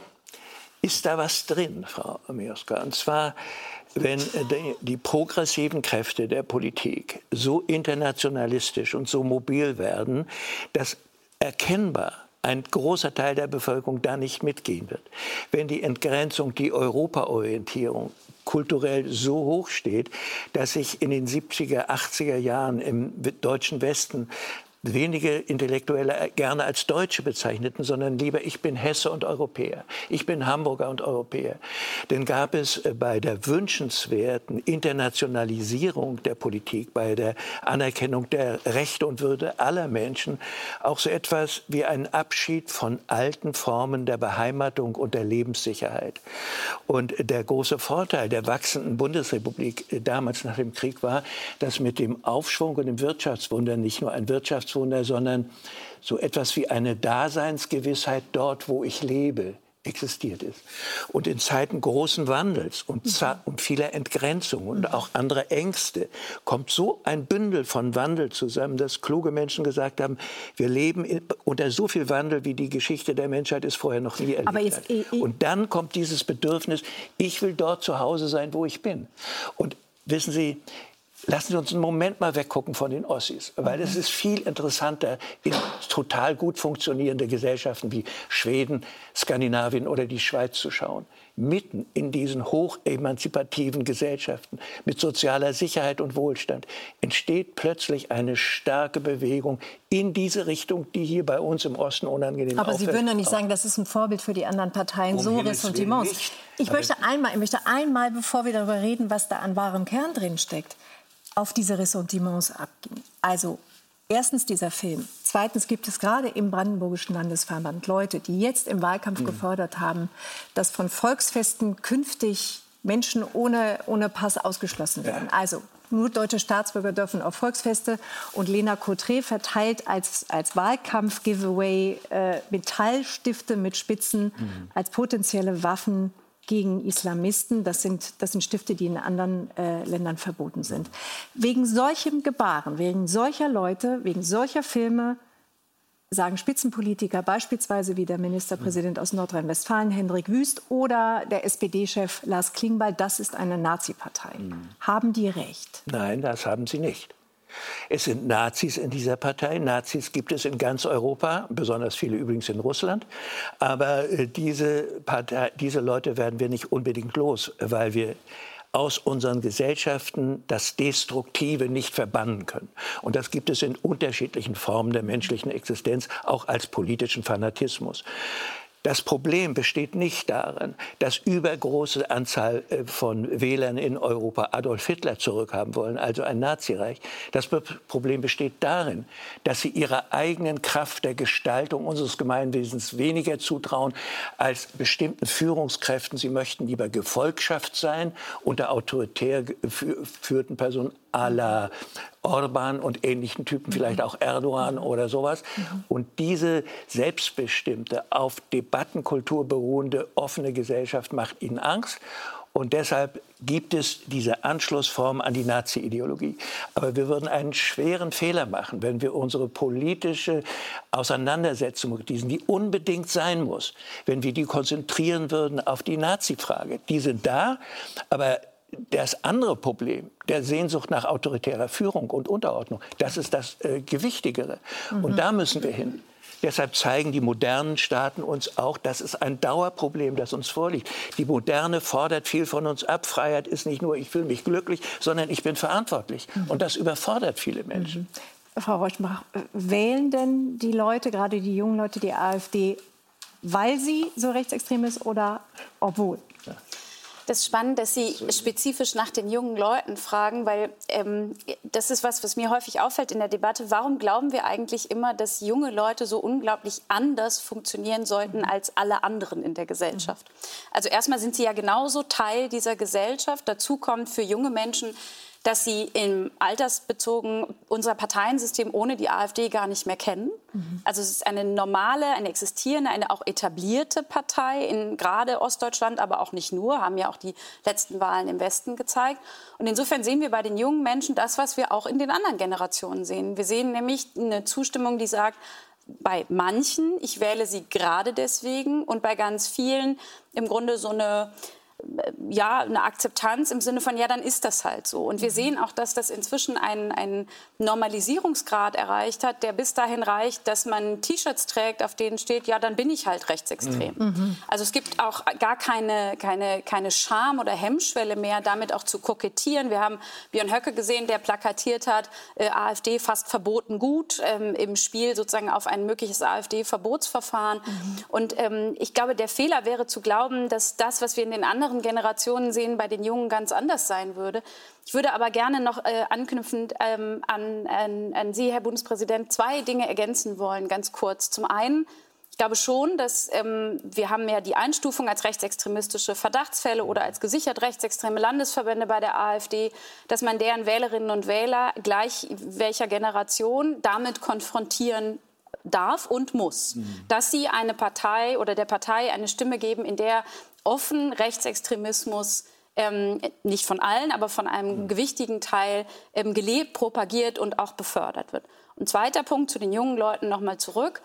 ist da was drin, Frau Mioska. Und zwar, wenn die progressiven Kräfte der Politik so internationalistisch und so mobil werden, dass erkennbar ein großer Teil der Bevölkerung da nicht mitgehen wird. Wenn die Entgrenzung, die Europaorientierung kulturell so hoch steht, dass sich in den 70er, 80er Jahren im deutschen Westen wenige Intellektuelle gerne als Deutsche bezeichneten, sondern lieber, ich bin Hesse und Europäer, ich bin Hamburger und Europäer. Denn gab es bei der wünschenswerten Internationalisierung der Politik, bei der Anerkennung der Rechte und Würde aller Menschen auch so etwas wie einen Abschied von alten Formen der Beheimatung und der Lebenssicherheit. Und der große Vorteil der wachsenden Bundesrepublik damals nach dem Krieg war, dass mit dem Aufschwung und dem Wirtschaftswunder nicht nur ein Wirtschaftswunder, sondern so etwas wie eine Daseinsgewissheit dort, wo ich lebe, existiert ist. Und in Zeiten großen Wandels und vieler Entgrenzung und auch anderer Ängste kommt so ein Bündel von Wandel zusammen, dass kluge Menschen gesagt haben, wir leben unter so viel Wandel, wie die Geschichte der Menschheit es vorher noch nie erlebt hat. Und dann kommt dieses Bedürfnis, ich will dort zu Hause sein, wo ich bin. Und wissen Sie, lassen Sie uns einen Moment mal weggucken von den Ossis, weil es ist viel interessanter, in total gut funktionierende Gesellschaften wie Schweden, Skandinavien oder die Schweiz zu schauen. Mitten in diesen hochemanzipativen Gesellschaften mit sozialer Sicherheit und Wohlstand entsteht plötzlich eine starke Bewegung in diese Richtung, die hier bei uns im Osten unangenehm auffällt. Aber Sie würden ja nicht sagen, das ist ein Vorbild für die anderen Parteien, so Ressentiments. Ich möchte einmal, bevor wir darüber reden, was da an wahrem Kern drin steckt, auf diese Ressentiments abgehen. Also erstens dieser Film. Zweitens gibt es gerade im Brandenburgischen Landesverband Leute, die jetzt im Wahlkampf gefordert haben, dass von Volksfesten künftig Menschen ohne Pass ausgeschlossen werden. Ja. Also nur deutsche Staatsbürger dürfen auf Volksfeste. Und Lena Cotré verteilt als Wahlkampf-Giveaway Metallstifte mit Spitzen als potenzielle Waffen gegen Islamisten. Das sind Stifte, die in anderen Ländern verboten sind. Wegen solchem Gebaren, wegen solcher Leute, wegen solcher Filme sagen Spitzenpolitiker, beispielsweise wie der Ministerpräsident aus Nordrhein-Westfalen, Hendrik Wüst, oder der SPD-Chef Lars Klingbeil, das ist eine Nazi-Partei. Haben die recht? Nein, das haben sie nicht. Es sind Nazis in dieser Partei. Nazis gibt es in ganz Europa, besonders viele übrigens in Russland. Aber diese Leute werden wir nicht unbedingt los, weil wir aus unseren Gesellschaften das Destruktive nicht verbannen können. Und das gibt es in unterschiedlichen Formen der menschlichen Existenz, auch als politischen Fanatismus. Das Problem besteht nicht darin, dass übergroße Anzahl von Wählern in Europa Adolf Hitler zurückhaben wollen, also ein Nazireich. Das Problem besteht darin, dass sie ihrer eigenen Kraft der Gestaltung unseres Gemeinwesens weniger zutrauen als bestimmten Führungskräften. Sie möchten lieber Gefolgschaft sein unter autoritär geführten Personen à la Orban und ähnlichen Typen, vielleicht auch Erdogan oder sowas. Und diese selbstbestimmte, auf Debattenkultur beruhende, offene Gesellschaft macht ihnen Angst. Und deshalb gibt es diese Anschlussform an die Nazi-Ideologie. Aber wir würden einen schweren Fehler machen, wenn wir unsere politische Auseinandersetzung mit diesen, die unbedingt sein muss, wenn wir die konzentrieren würden auf die Nazi-Frage. Die sind da, aber das andere Problem, der Sehnsucht nach autoritärer Führung und Unterordnung, das ist das Gewichtigere. Und da müssen wir hin. Deshalb zeigen die modernen Staaten uns auch, das ist ein Dauerproblem, das uns vorliegt. Die Moderne fordert viel von uns ab. Freiheit ist nicht nur, ich fühle mich glücklich, sondern ich bin verantwortlich. Und das überfordert viele Menschen. Frau Reuschenbach, wählen denn die Leute, gerade die jungen Leute, die AfD, weil sie so rechtsextrem ist oder obwohl? Ja. Das ist spannend, dass Sie spezifisch nach den jungen Leuten fragen, weil das ist was mir häufig auffällt in der Debatte. Warum glauben wir eigentlich immer, dass junge Leute so unglaublich anders funktionieren sollten als alle anderen in der Gesellschaft? Also erstmal sind sie ja genauso Teil dieser Gesellschaft. Dazu kommt für junge Menschen, dass sie im altersbezogen unser Parteiensystem ohne die AfD gar nicht mehr kennen. Also es ist eine normale, eine existierende, eine auch etablierte Partei in gerade Ostdeutschland, aber auch nicht nur, haben ja auch die letzten Wahlen im Westen gezeigt. Und insofern sehen wir bei den jungen Menschen das, was wir auch in den anderen Generationen sehen. Wir sehen nämlich eine Zustimmung, die sagt, bei manchen, ich wähle sie gerade deswegen, und bei ganz vielen im Grunde so eine Akzeptanz im Sinne von, ja, dann ist das halt so. Und wir sehen auch, dass das inzwischen einen Normalisierungsgrad erreicht hat, der bis dahin reicht, dass man T-Shirts trägt, auf denen steht, ja, dann bin ich halt rechtsextrem. Also es gibt auch gar keine Scham oder Hemmschwelle mehr, damit auch zu kokettieren. Wir haben Björn Höcke gesehen, der plakatiert hat, AfD fast verboten gut, im Spiel sozusagen auf ein mögliches AfD-Verbotsverfahren. Und ich glaube, der Fehler wäre zu glauben, dass das, was wir in den anderen Generationen sehen, bei den Jungen ganz anders sein würde. Ich würde aber gerne noch anknüpfend an Sie, Herr Bundespräsident, 2 Dinge ergänzen wollen, ganz kurz. Zum einen, ich glaube schon, dass wir haben ja die Einstufung als rechtsextremistische Verdachtsfälle oder als gesichert rechtsextreme Landesverbände bei der AfD, dass man deren Wählerinnen und Wähler gleich welcher Generation damit konfrontieren darf und muss, dass sie eine Partei oder der Partei eine Stimme geben, in der offen Rechtsextremismus nicht von allen, aber von einem gewichtigen Teil gelebt, propagiert und auch befördert wird. Und zweiter Punkt zu den jungen Leuten noch mal zurück.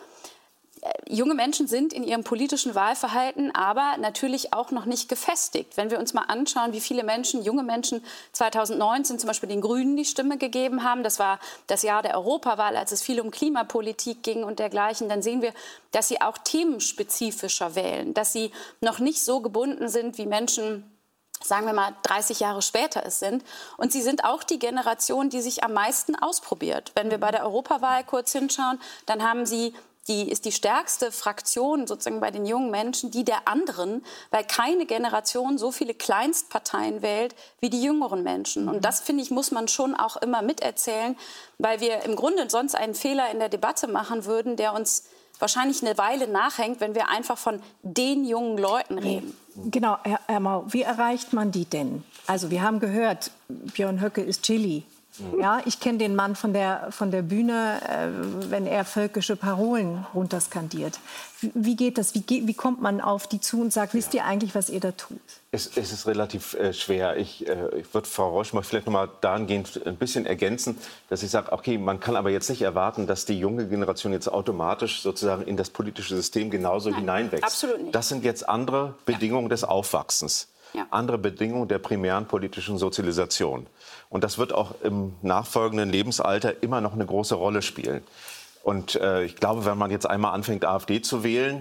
Junge Menschen sind in ihrem politischen Wahlverhalten aber natürlich auch noch nicht gefestigt. Wenn wir uns mal anschauen, wie viele Menschen, junge Menschen 2019 zum Beispiel den Grünen die Stimme gegeben haben, das war das Jahr der Europawahl, als es viel um Klimapolitik ging und dergleichen, dann sehen wir, dass sie auch themenspezifischer wählen, dass sie noch nicht so gebunden sind, wie Menschen, sagen wir mal, 30 Jahre später es sind. Und sie sind auch die Generation, die sich am meisten ausprobiert. Wenn wir bei der Europawahl kurz hinschauen, dann haben sie ist die stärkste Fraktion sozusagen bei den jungen Menschen die der anderen, weil keine Generation so viele Kleinstparteien wählt wie die jüngeren Menschen. Und das, finde ich, muss man schon auch immer miterzählen, weil wir im Grunde sonst einen Fehler in der Debatte machen würden, der uns wahrscheinlich eine Weile nachhängt, wenn wir einfach von den jungen Leuten reden. Genau, Herr Mau, wie erreicht man die denn? Also wir haben gehört, Björn Höcke ist Chili. Ja, ich kenne den Mann von der Bühne, wenn er völkische Parolen runterskandiert. Wie geht das? Wie kommt man auf die zu und sagt, wisst ihr eigentlich, was ihr da tut? Es ist relativ schwer. Ich würde Frau Reuschenbach vielleicht noch mal dahingehend ein bisschen ergänzen, dass ich sage, okay, man kann aber jetzt nicht erwarten, dass die junge Generation jetzt automatisch sozusagen in das politische System genauso hineinwächst. Absolut nicht. Das sind jetzt andere Bedingungen des Aufwachsens. Ja. Andere Bedingungen der primären politischen Sozialisation. Und das wird auch im nachfolgenden Lebensalter immer noch eine große Rolle spielen. Und ich glaube, wenn man jetzt einmal anfängt, AfD zu wählen,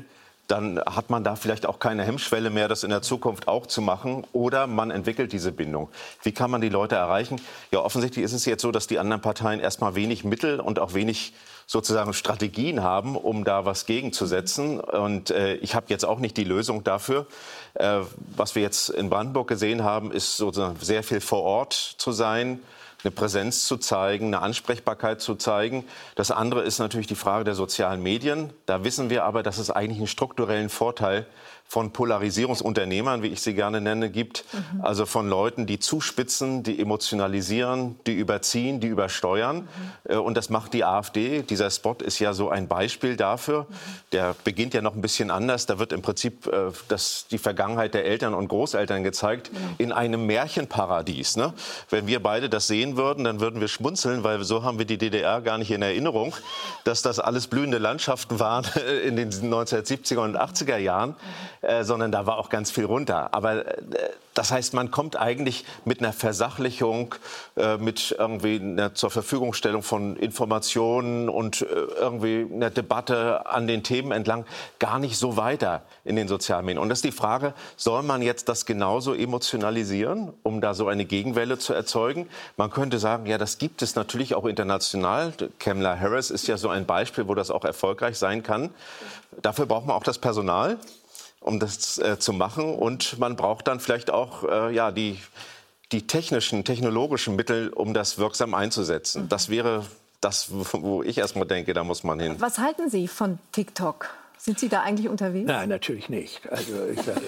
dann hat man da vielleicht auch keine Hemmschwelle mehr, das in der Zukunft auch zu machen. Oder man entwickelt diese Bindung. Wie kann man die Leute erreichen? Ja, offensichtlich ist es jetzt so, dass die anderen Parteien erstmal wenig Mittel und auch wenig sozusagen Strategien haben, um da was gegenzusetzen. Und ich habe jetzt auch nicht die Lösung dafür. Was wir jetzt in Brandenburg gesehen haben, ist sozusagen sehr viel vor Ort zu sein, eine Präsenz zu zeigen, eine Ansprechbarkeit zu zeigen. Das andere ist natürlich die Frage der sozialen Medien. Da wissen wir aber, dass es eigentlich einen strukturellen Vorteil von Polarisierungsunternehmern, wie ich sie gerne nenne, gibt. Also von Leuten, die zuspitzen, die emotionalisieren, die überziehen, die übersteuern. Und das macht die AfD. Dieser Spot ist ja so ein Beispiel dafür. Der beginnt ja noch ein bisschen anders. Da wird im Prinzip die Vergangenheit der Eltern und Großeltern gezeigt in einem Märchenparadies. Ne? Wenn wir beide das sehen würden, dann würden wir schmunzeln, weil so haben wir die DDR gar nicht in Erinnerung, dass das alles blühende Landschaften waren in den 1970er und 80er Jahren. Sondern da war auch ganz viel runter. Aber das heißt, man kommt eigentlich mit einer Versachlichung, mit irgendwie einer zur Verfügungstellung von Informationen und irgendwie einer Debatte an den Themen entlang gar nicht so weiter in den sozialen Medien. Und das ist die Frage, soll man jetzt das genauso emotionalisieren, um da so eine Gegenwelle zu erzeugen? Man könnte sagen, ja, das gibt es natürlich auch international. Kamala Harris ist ja so ein Beispiel, wo das auch erfolgreich sein kann. Dafür braucht man auch das Personal, um das zu machen. Und man braucht dann vielleicht auch die technologischen Mittel, um das wirksam einzusetzen. Das wäre das, wo ich erst mal denke, da muss man hin. Was halten Sie von TikTok? Sind Sie da eigentlich unterwegs? Nein, natürlich nicht. Also ich sage,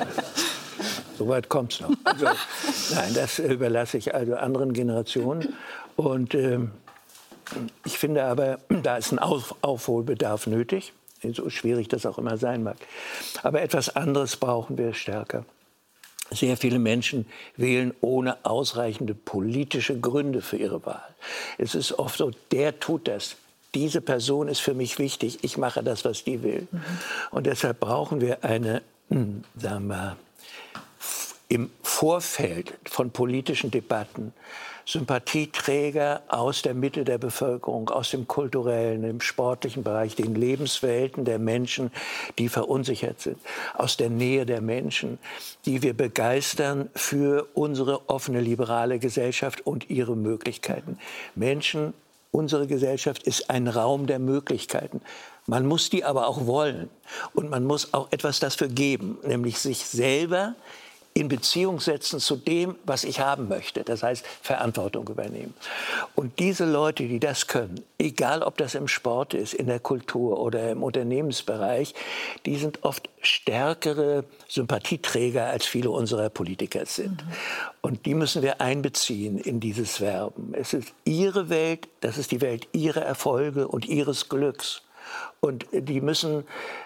so weit kommt es noch. Also, nein, das überlasse ich also anderen Generationen. Und ich finde aber, da ist ein Aufholbedarf nötig. So schwierig das auch immer sein mag. Aber etwas anderes brauchen wir stärker. Sehr viele Menschen wählen ohne ausreichende politische Gründe für ihre Wahl. Es ist oft so, der tut das. Diese Person ist für mich wichtig. Ich mache das, was die will. Und deshalb brauchen wir eine, sagen wir, im Vorfeld von politischen Debatten Sympathieträger aus der Mitte der Bevölkerung, aus dem kulturellen, dem sportlichen Bereich, den Lebenswelten der Menschen, die verunsichert sind, aus der Nähe der Menschen, die wir begeistern für unsere offene, liberale Gesellschaft und ihre Möglichkeiten. Menschen, unsere Gesellschaft ist ein Raum der Möglichkeiten. Man muss die aber auch wollen. Und man muss auch etwas dafür geben, nämlich sich selber in Beziehung setzen zu dem, was ich haben möchte. Das heißt, Verantwortung übernehmen. Und diese Leute, die das können, egal ob das im Sport ist, in der Kultur oder im Unternehmensbereich, die sind oft stärkere Sympathieträger, als viele unserer Politiker sind. Und die müssen wir einbeziehen in dieses Werben. Es ist ihre Welt, das ist die Welt ihrer Erfolge und ihres Glücks. Und die müssen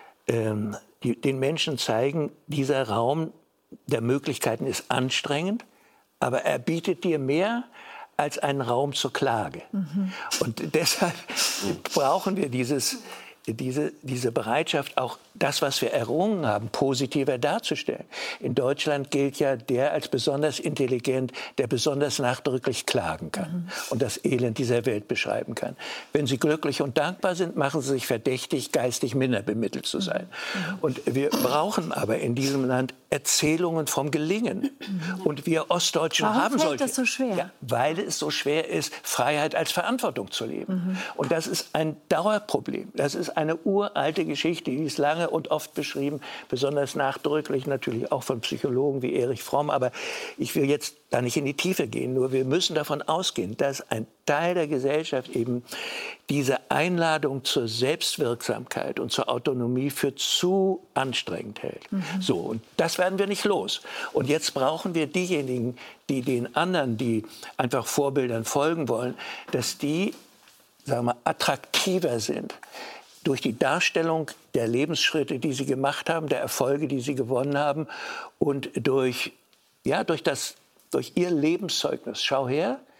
den Menschen zeigen, dieser Raum der Möglichkeiten ist anstrengend, aber er bietet dir mehr als einen Raum zur Klage. Und deshalb brauchen wir diese Bereitschaft, auch das, was wir errungen haben, positiver darzustellen. In Deutschland gilt ja der als besonders intelligent, der besonders nachdrücklich klagen kann und das Elend dieser Welt beschreiben kann. Wenn Sie glücklich und dankbar sind, machen Sie sich verdächtig, geistig minder bemittelt zu sein. Und wir brauchen aber in diesem Land Erzählungen vom Gelingen. Und wir Ostdeutschen haben solche. Warum fällt das so schwer? Ja, weil es so schwer ist, Freiheit als Verantwortung zu leben. Und das ist ein Dauerproblem. Das ist eine uralte Geschichte, die ist lange und oft beschrieben, besonders nachdrücklich natürlich auch von Psychologen wie Erich Fromm. Aber ich will jetzt da nicht in die Tiefe gehen, nur wir müssen davon ausgehen, dass ein Teil der Gesellschaft eben diese Einladung zur Selbstwirksamkeit und zur Autonomie für zu anstrengend hält. So, und das werden wir nicht los. Und jetzt brauchen wir diejenigen, die den anderen, die einfach Vorbildern folgen wollen, dass die, sagen wir, attraktiver sind durch die Darstellung der Lebensschritte, die sie gemacht haben, der Erfolge, die sie gewonnen haben und durch ihr Lebenszeugnis. Schau her,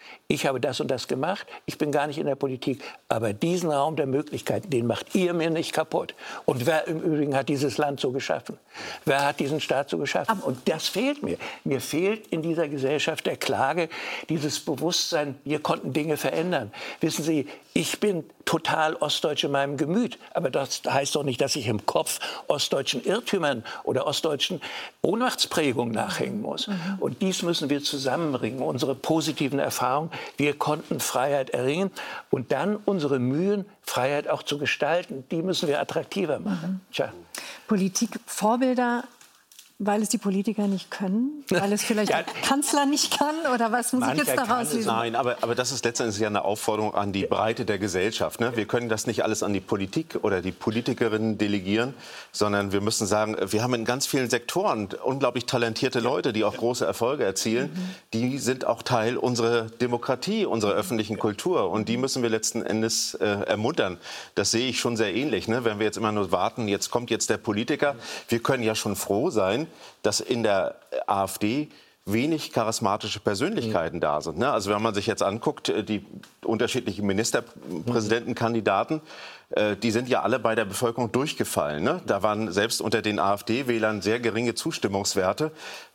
Ich habe das und das gemacht, ich bin gar nicht in der Politik. Aber diesen Raum der Möglichkeiten, den macht ihr mir nicht kaputt. Und wer im Übrigen hat dieses Land so geschaffen? Wer hat diesen Staat so geschaffen? Und das fehlt mir. Mir fehlt in dieser Gesellschaft der Klage dieses Bewusstsein, wir konnten Dinge verändern. Wissen Sie, ich bin total ostdeutsch in meinem Gemüt. Aber das heißt doch nicht, dass ich im Kopf ostdeutschen Irrtümern oder ostdeutschen Ohnmachtsprägungen nachhängen muss. Und dies müssen wir zusammenbringen, unsere positiven Erfahrungen. Wir konnten Freiheit erringen und dann unsere Mühen, Freiheit auch zu gestalten, die müssen wir attraktiver machen. Tja. Politik, Vorbilder, weil es die Politiker nicht können? Weil es vielleicht der Kanzler nicht kann? Oder was muss ich jetzt daraus lesen? Nein, aber das ist letztendlich ja eine Aufforderung an die Breite der Gesellschaft. Ne? Wir können das nicht alles an die Politik oder die Politikerinnen delegieren, sondern wir müssen sagen, wir haben in ganz vielen Sektoren unglaublich talentierte Leute, die auch große Erfolge erzielen. Die sind auch Teil unserer Demokratie, unserer öffentlichen Kultur. Und die müssen wir letzten Endes ermuntern. Das sehe ich schon sehr ähnlich. Ne? Wenn wir jetzt immer nur warten, jetzt kommt jetzt der Politiker. Wir können ja schon froh sein, dass in der AfD wenig charismatische Persönlichkeiten da sind. Ne? Also wenn man sich jetzt anguckt, die unterschiedlichen Ministerpräsidentenkandidaten, die sind ja alle bei der Bevölkerung durchgefallen. Ne? Da waren selbst unter den AfD-Wählern sehr geringe Zustimmungswerte.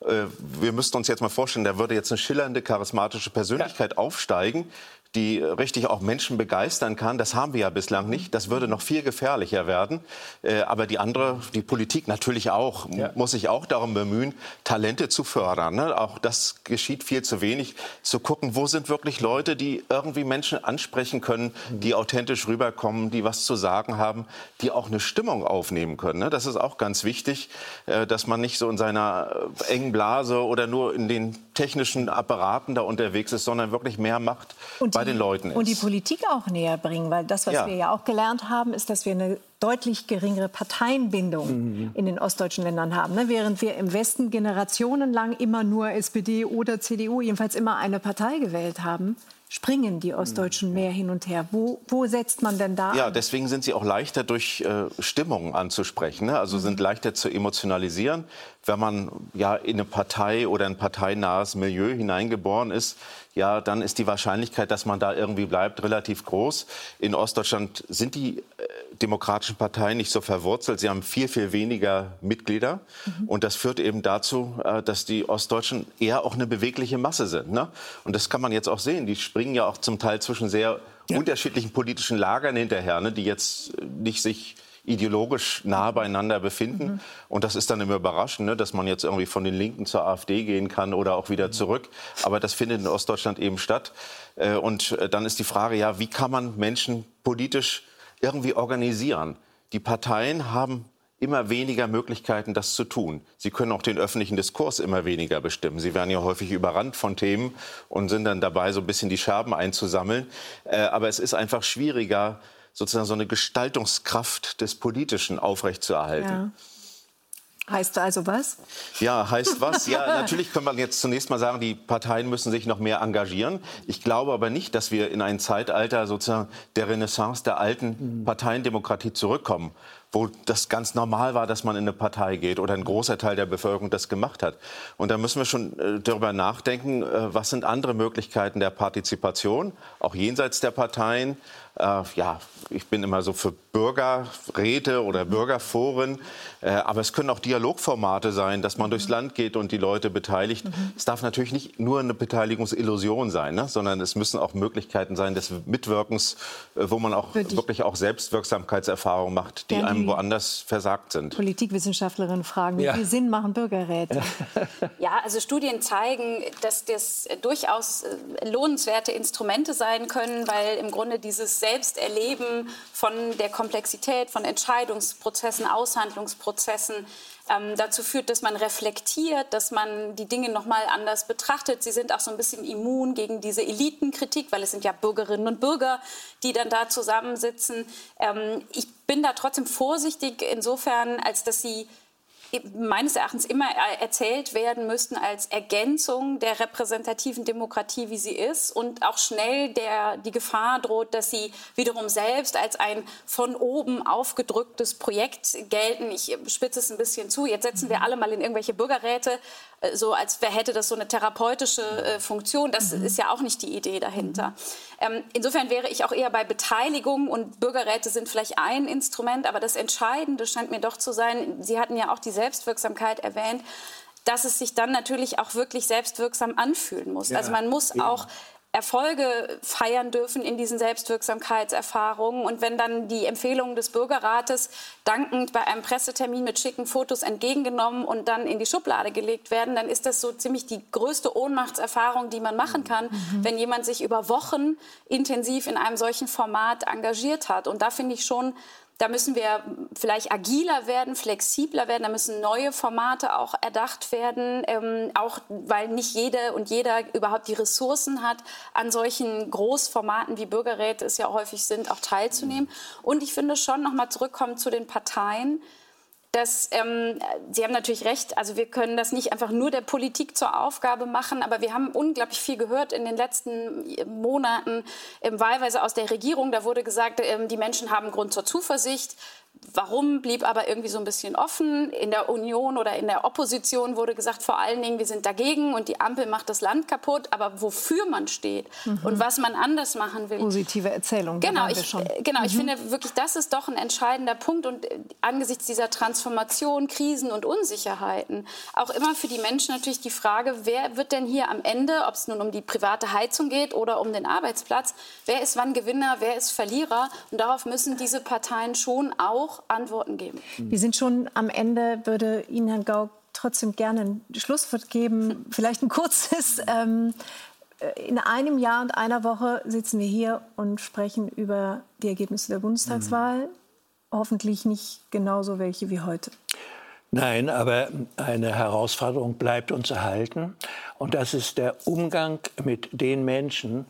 Wir müssten uns jetzt mal vorstellen, da würde jetzt eine schillernde, charismatische Persönlichkeit aufsteigen, die richtig auch Menschen begeistern kann. Das haben wir ja bislang nicht. Das würde noch viel gefährlicher werden. Aber die Politik natürlich auch, muss sich auch darum bemühen, Talente zu fördern. Ne? Auch das geschieht viel zu wenig. Zu gucken, wo sind wirklich Leute, die irgendwie Menschen ansprechen können, die authentisch rüberkommen, die was zu sagen haben, die auch eine Stimmung aufnehmen können. Ne? Das ist auch ganz wichtig, dass man nicht so in seiner engen Blase oder nur in den technischen Apparaten da unterwegs ist, sondern wirklich mehr macht bei den Leuten ist. Und die Politik auch näher bringen, weil das, was wir ja auch gelernt haben, ist, dass wir eine deutlich geringere Parteienbindung in den ostdeutschen Ländern haben. Ne? Während wir im Westen generationenlang immer nur SPD oder CDU, jedenfalls immer eine Partei gewählt haben, springen die Ostdeutschen mehr hin und her. Wo setzt man denn da an? Ja, deswegen sind sie auch leichter durch Stimmungen anzusprechen. Ne? Also sind leichter zu emotionalisieren. Wenn man ja in eine Partei oder ein parteinahes Milieu hineingeboren ist, ja, dann ist die Wahrscheinlichkeit, dass man da irgendwie bleibt, relativ groß. In Ostdeutschland sind die demokratischen Parteien nicht so verwurzelt. Sie haben viel, viel weniger Mitglieder. Und das führt eben dazu, dass die Ostdeutschen eher auch eine bewegliche Masse sind. Ne? Und das kann man jetzt auch sehen. Die springen ja auch zum Teil zwischen sehr unterschiedlichen politischen Lagern hinterher, ne? Die jetzt nicht sich ideologisch nah beieinander befinden. Und das ist dann immer überraschend, ne, dass man jetzt irgendwie von den Linken zur AfD gehen kann oder auch wieder zurück. Aber das findet in Ostdeutschland eben statt. Und dann ist die Frage, ja, wie kann man Menschen politisch irgendwie organisieren? Die Parteien haben immer weniger Möglichkeiten, das zu tun. Sie können auch den öffentlichen Diskurs immer weniger bestimmen. Sie werden ja häufig überrannt von Themen und sind dann dabei, so ein bisschen die Scherben einzusammeln. Aber es ist einfach schwieriger, sozusagen so eine Gestaltungskraft des Politischen aufrechtzuerhalten. Ja. Heißt also was? Ja, heißt was? Ja, natürlich kann man jetzt zunächst mal sagen, die Parteien müssen sich noch mehr engagieren. Ich glaube aber nicht, dass wir in ein Zeitalter sozusagen der Renaissance der alten Parteiendemokratie zurückkommen, wo das ganz normal war, dass man in eine Partei geht oder ein großer Teil der Bevölkerung das gemacht hat. Und da müssen wir schon darüber nachdenken, was sind andere Möglichkeiten der Partizipation, auch jenseits der Parteien. Ja, ich bin immer so für Bürgerräte oder Bürgerforen, aber es können auch Dialogformate sein, dass man durchs Land geht und die Leute beteiligt. Es darf natürlich nicht nur eine Beteiligungsillusion sein, ne? Sondern es müssen auch Möglichkeiten sein des Mitwirkens, wo man auch wirklich auch Selbstwirksamkeitserfahrungen macht, die einem woanders versagt sind. Politikwissenschaftlerinnen fragen, wie viel Sinn machen Bürgerräte? Ja, also Studien zeigen, dass das durchaus lohnenswerte Instrumente sein können, weil im Grunde dieses Selbsterleben von der Komplexität von Entscheidungsprozessen, Aushandlungsprozessen dazu führt, dass man reflektiert, dass man die Dinge noch mal anders betrachtet. Sie sind auch so ein bisschen immun gegen diese Elitenkritik, weil es sind ja Bürgerinnen und Bürger, die dann da zusammensitzen. Ich bin da trotzdem vorsichtig insofern, als dass sie meines Erachtens immer erzählt werden müssten als Ergänzung der repräsentativen Demokratie, wie sie ist, und auch schnell die Gefahr droht, dass sie wiederum selbst als ein von oben aufgedrücktes Projekt gelten. Ich spitze es ein bisschen zu. Jetzt setzen wir alle mal in irgendwelche Bürgerräte, so als hätte das so eine therapeutische Funktion. Das ist ja auch nicht die Idee dahinter. Insofern wäre ich auch eher bei Beteiligung, und Bürgerräte sind vielleicht ein Instrument, aber das Entscheidende scheint mir doch zu sein, Sie hatten ja auch die Selbstwirksamkeit erwähnt, dass es sich dann natürlich auch wirklich selbstwirksam anfühlen muss. Ja, also man muss auch Erfolge feiern dürfen in diesen Selbstwirksamkeitserfahrungen. Und wenn dann die Empfehlungen des Bürgerrates dankend bei einem Pressetermin mit schicken Fotos entgegengenommen und dann in die Schublade gelegt werden, dann ist das so ziemlich die größte Ohnmachtserfahrung, die man machen kann, wenn jemand sich über Wochen intensiv in einem solchen Format engagiert hat. Und da finde ich schon, da müssen wir vielleicht agiler werden, flexibler werden. Da müssen neue Formate auch erdacht werden, auch weil nicht jede und jeder überhaupt die Ressourcen hat, an solchen Großformaten wie Bürgerräte es ja häufig sind, auch teilzunehmen. Und ich finde schon, noch mal zurückkommen zu den Parteien, dass, Sie haben natürlich recht, also wir können das nicht einfach nur der Politik zur Aufgabe machen, aber wir haben unglaublich viel gehört in den letzten Monaten, wahlweise aus der Regierung. Da wurde gesagt, die Menschen haben Grund zur Zuversicht. Warum blieb aber irgendwie so ein bisschen offen? In der Union oder in der Opposition wurde gesagt, vor allen Dingen, wir sind dagegen und die Ampel macht das Land kaputt. Aber wofür man steht und was man anders machen will. Positive Erzählung. Genau, ich finde wirklich, das ist doch ein entscheidender Punkt. Und angesichts dieser Transformation, Krisen und Unsicherheiten auch immer für die Menschen natürlich die Frage, wer wird denn hier am Ende, ob es nun um die private Heizung geht oder um den Arbeitsplatz, wer ist wann Gewinner, wer ist Verlierer? Und darauf müssen diese Parteien schon auch Antworten geben. Wir sind schon am Ende. Würde Ihnen, Herrn Gauck, trotzdem gerne ein Schlusswort geben. Vielleicht ein kurzes. In einem Jahr und einer Woche sitzen wir hier und sprechen über die Ergebnisse der Bundestagswahl. Hoffentlich nicht genauso welche wie heute. Nein, aber eine Herausforderung bleibt uns erhalten. Und das ist der Umgang mit den Menschen.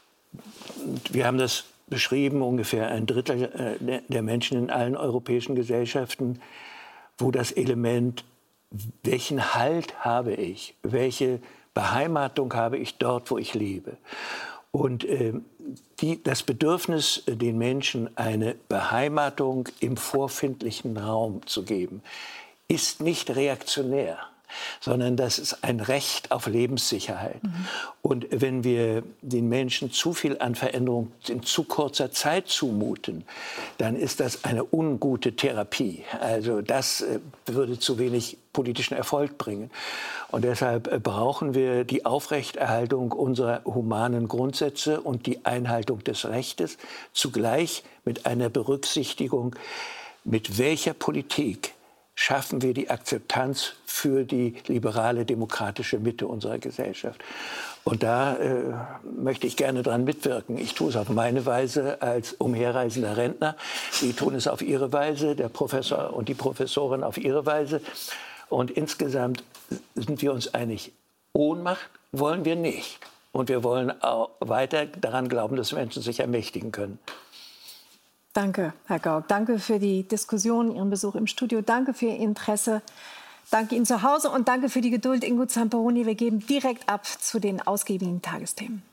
Wir haben das beschrieben, ungefähr ein Drittel der Menschen in allen europäischen Gesellschaften, wo das Element, welchen Halt habe ich, welche Beheimatung habe ich dort, wo ich lebe. Und das Bedürfnis, den Menschen eine Beheimatung im vorfindlichen Raum zu geben, ist nicht reaktionär, sondern das ist ein Recht auf Lebenssicherheit. Und wenn wir den Menschen zu viel an Veränderung in zu kurzer Zeit zumuten, dann ist das eine ungute Therapie. Also das würde zu wenig politischen Erfolg bringen. Und deshalb brauchen wir die Aufrechterhaltung unserer humanen Grundsätze und die Einhaltung des Rechtes, zugleich mit einer Berücksichtigung, mit welcher Politik schaffen wir die Akzeptanz für die liberale, demokratische Mitte unserer Gesellschaft. Und da möchte ich gerne dran mitwirken. Ich tue es auf meine Weise als umherreisender Rentner. Sie tun es auf ihre Weise, der Professor und die Professorin auf ihre Weise. Und insgesamt sind wir uns einig, Ohnmacht wollen wir nicht. Und wir wollen auch weiter daran glauben, dass Menschen sich ermächtigen können. Danke, Herr Gauck. Danke für die Diskussion, Ihren Besuch im Studio. Danke für Ihr Interesse. Danke Ihnen zu Hause und danke für die Geduld, Ingo Zamperoni. Wir geben direkt ab zu den ausgiebigen Tagesthemen.